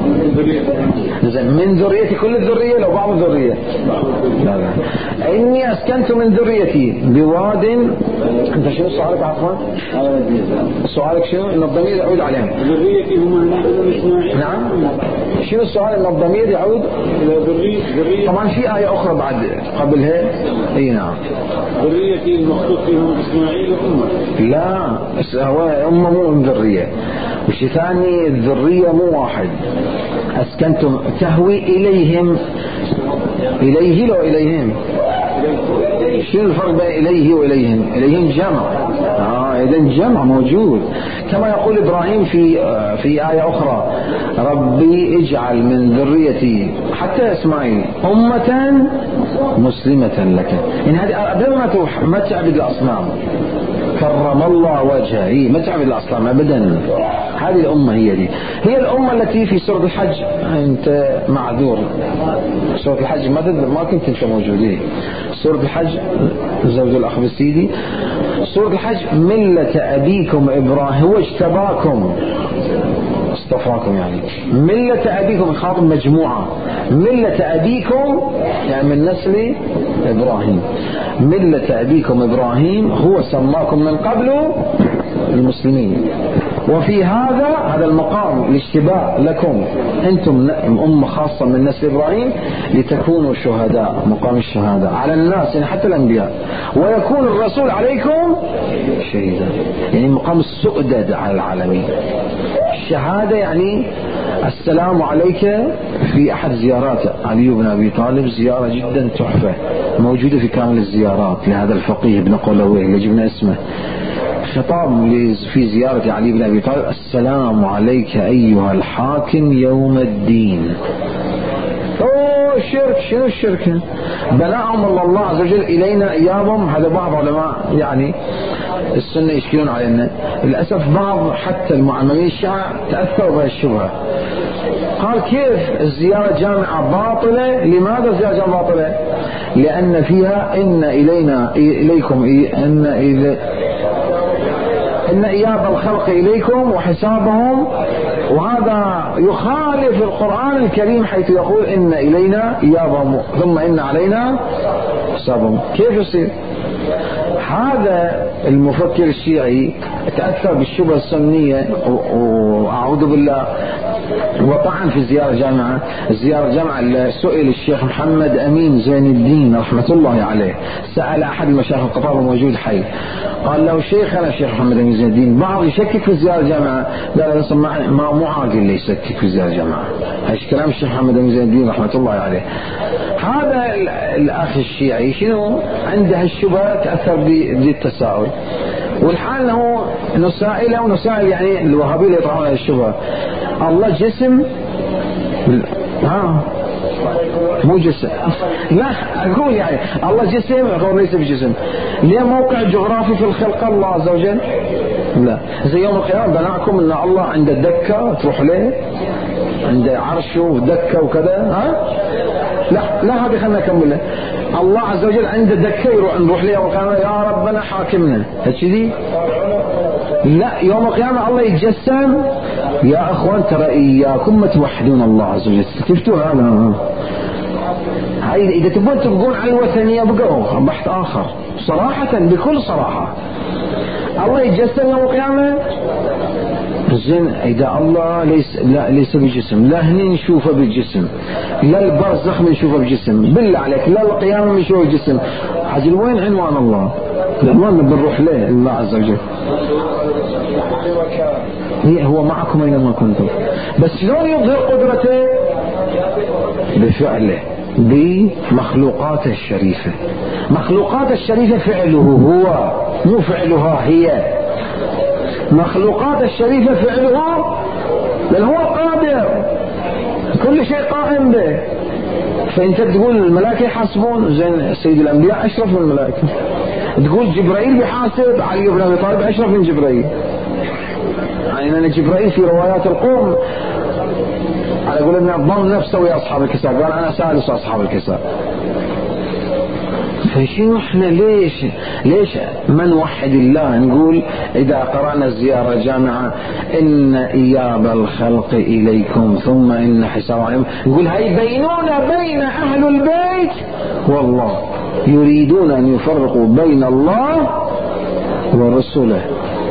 من ذريتي كل الذرية لو بعض الذرية. لا لا إني أسكنت من ذريتي بواد. أنت شنو سؤالك عفوا؟ سؤالك شنو؟ إن الضمير يعود عليهم ذريتي هم نعم. شنو السؤال؟ إن الضمير يعود إلى ذرية. طبعا في آية أخرى بعد قبلها. أي نعم ذريتي المخصوص فيهم إسماعيل وأمه. لا هو أمه مو من ذرية. وشي ثاني الذرية مو واحد. أسكنتم تهوي إليهم إليه لو إليهم. شنو الفرق بين إليه وإليهم؟ إليهم جمع. آه إذن جمع موجود. كما يقول إبراهيم في في آية أخرى ربي اجعل من ذريتي حتى إسماعيل أمة مسلمة لك. إن هذه قبل ما تروح ما تعبد الأصنام. كرم الله وجهه، ما تعبد الأصنام أبدا. هذه الأمة هي دي، هي الأمة التي في سورة الحج. أنت معذور، سورة الحج ما ما كنت أنت موجودين. سورة الحج زوج الأخ بالسيدي، سورة الحج ملة أبيكم إبراهيم هو اجتباكم اصطفاكم، يعني ملة أبيكم خاطب مجموعة، ملة أبيكم يعني من نسل إبراهيم، ملة أبيكم إبراهيم هو سماكم من قبل المسلمين، وفي هذا هذا المقام الاشتباه لكم أنتم أمة خاصة من نسل إبراهيم لتكونوا شهداء، مقام الشهادة على الناس يعني حتى الأنبياء، ويكون الرسول عليكم شهيدا، يعني مقام السؤدد على العالمين. الشهادة يعني السلام عليك في أحد زيارات علي بن أبي طالب، زيارة جدا تحفة موجودة في كامل الزيارات لهذا الفقيه ابن قولويه اللي جبنا اسمه، خطاب في زيارة علي بن أبي طالب: السلام عليك أيها الحاكم يوم الدين. أوه الشرك، شنو الشرك؟ بناهم الله عز وجل إلينا إيابهم. هذا بعض علماء يعني السنة يشكلون علينا للأسف، بعض حتى المعلمين الشيعة تأثروا بهالشبهة، قال كيف الزيارة جامعة باطلة؟ لماذا الزيارة جامعة باطلة؟ لأن فيها إن إلينا إليكم إن إلي إن إياب الخلق إليكم وحسابهم، وهذا يخالف القرآن الكريم حيث يقول إن إلينا إيابهم ثم إن علينا حسابهم. كيف يصير؟ هذا المفكر الشيعي تأثر بالشبهة السنية وأعوذ بالله وطعن في زيارة جامعة. الزيارة جامعة سئل الشيخ محمد أمين زين الدين رحمة الله عليه، سأل أحد المشايخ القطار الموجود حي، قال له شيخنا الشيخ محمد أمين زين الدين بعض يشكك في زيارة جامعة، قال له ما مو عاقل اللي يشكك في زيارة جامعة. هاش كلام الشيخ محمد أمين زين الدين رحمة الله عليه. هذا الأخ الشيعي شنو عنده الشبهة تأثر بالتساؤل، والحال أنه نسائله ونسائل يعني الوهابية اللي يطرحون هذه الشبهة. الله جسم؟ ها مو جسم، لا أقول يعني الله جسم يقول ليس بجسم. ليه موقع جغرافي في الخلق الله عز وجل؟ لا. زي يوم القيامة بناكم ان الله عنده دكة تروح له، عنده عرشه ودكة وكذا، ها لا لا هذه خلنا نكملها. الله عز وجل عنده دكة يروح نروح له يوم القيامة يا ربنا حاكمنا هالشذي؟ لا، يوم القيامة الله يتجسم. يا اخوان ترى اياكم ما توحدون الله عز وجل، كيفتوا هذا؟ هاي اذا تبون تبقون على الوثنية بقوا بحث اخر صراحة بكل صراحة. الله يتجسم يوم القيامة زين، إذا الله ليس لا ليس بجسم، لا هني نشوفه بالجسم، لا البرزخ بنشوفه بجسم، بالله عليك لا القيامة بنشوفه بجسم. عجل وين عنوان الله؟ العنوان بنروح له الله عز وجل. هو معكم أينما كنتم، بس شلون يظهر قدرته؟ بفعله، بمخلوقاته الشريفة. مخلوقات الشريفة فعله هو مو فعلها هي، مخلوقات الشريفة فعله لأن هو قادر كل شيء قائم به. فانت تقول الملائكة يحاسبون، زين سيد الأنبياء أشرف من الملائكة، تقول جبرائيل بيحاسب، علي بن أبي طالب أشرف من جبرائيل. يعني أن جبرائيل في روايات القوم على قول ابن الضم نفسه ويا أصحاب الكساء، قال أنا سالس أصحاب الكساء. فشنو احنا ليش ليش ما نوحد الله؟ نقول إذا قرأنا الزيارة جامعة إن إياب الخلق إليكم ثم إن حساب عليهم، نقول هاي بينونا بين أهل البيت والله، يريدون أن يفرقوا بين الله ورسوله.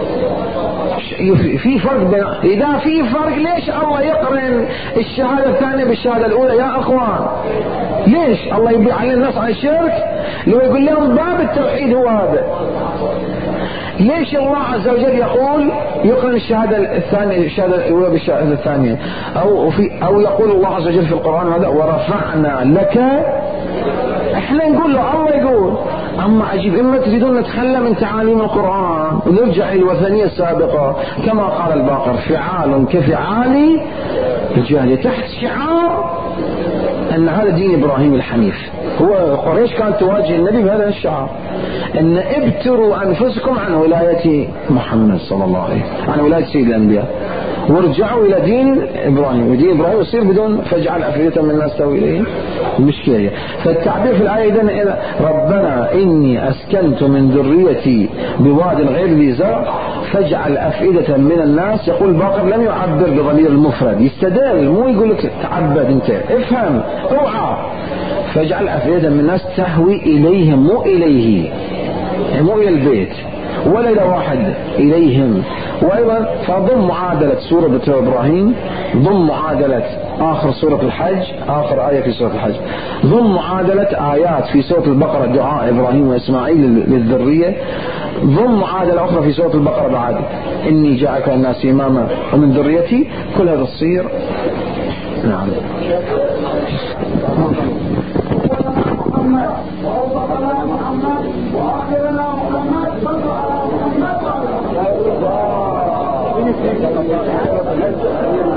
في فرق بين، إذا في فرق ليش الله يقرن الشهادة الثانية بالشهادة الأولى يا أخوان؟ ليش الله يبيع على الناس على الشرك لو يقول لهم باب التوحيد هو هذا؟ ليش الله عز وجل يقول يقرن الشهادة الثانية الشهادة الأولى بالشهادة الثانية؟ أو في أو يقول الله عز وجل في القرآن هذا ورفعنا لك، احنا نقول له الله يقول. اما عجيب اما تريدون نتخلى من تعاليم القرآن ونرجع الوثنية السابقة كما قال الباقر فعال كفعال الجاهلية، تحت شعار ان هذا دين ابراهيم الحنيف. هو قريش كانت تواجه النبي بهذا الشعار، ان ابتروا انفسكم عن ولاية محمد صلى الله عليه وسلم، عن ولاية سيد الانبياء، وارجعوا الى دين ابراهيم، ودين ابراهيم يصير بدون فاجعل افئدة من الناس تهوي اليه. المشكلة فالتعبير في الآية إذن ربنا إني أسكنت من ذريتي بواد غير ذي زرع فاجعل أفئدة من الناس، يقول باقر لم يعبر بضمير المفرد، يستدل مو يقول لك تعبد انت، افهم اوعى، فاجعل أفئدة من الناس تهوي إليهم، مو إليه، مو إلى البيت ولا إلى واحد، إليهم. وأيضا فضم معادلة سورة إبراهيم، ضم معادلة آخر سورة الحج، آخر آية في سورة الحج، ضم معادلة آيات في سورة البقرة دعاء إبراهيم وإسماعيل للذرية، ضم معادلة أخرى في سورة البقرة بعد إني جاءك الناس إماما ومن ذريتي، كل هذا الصير. نعم.
وأوصفنا محمد وآخرنا محمد صلى على محمد وعلى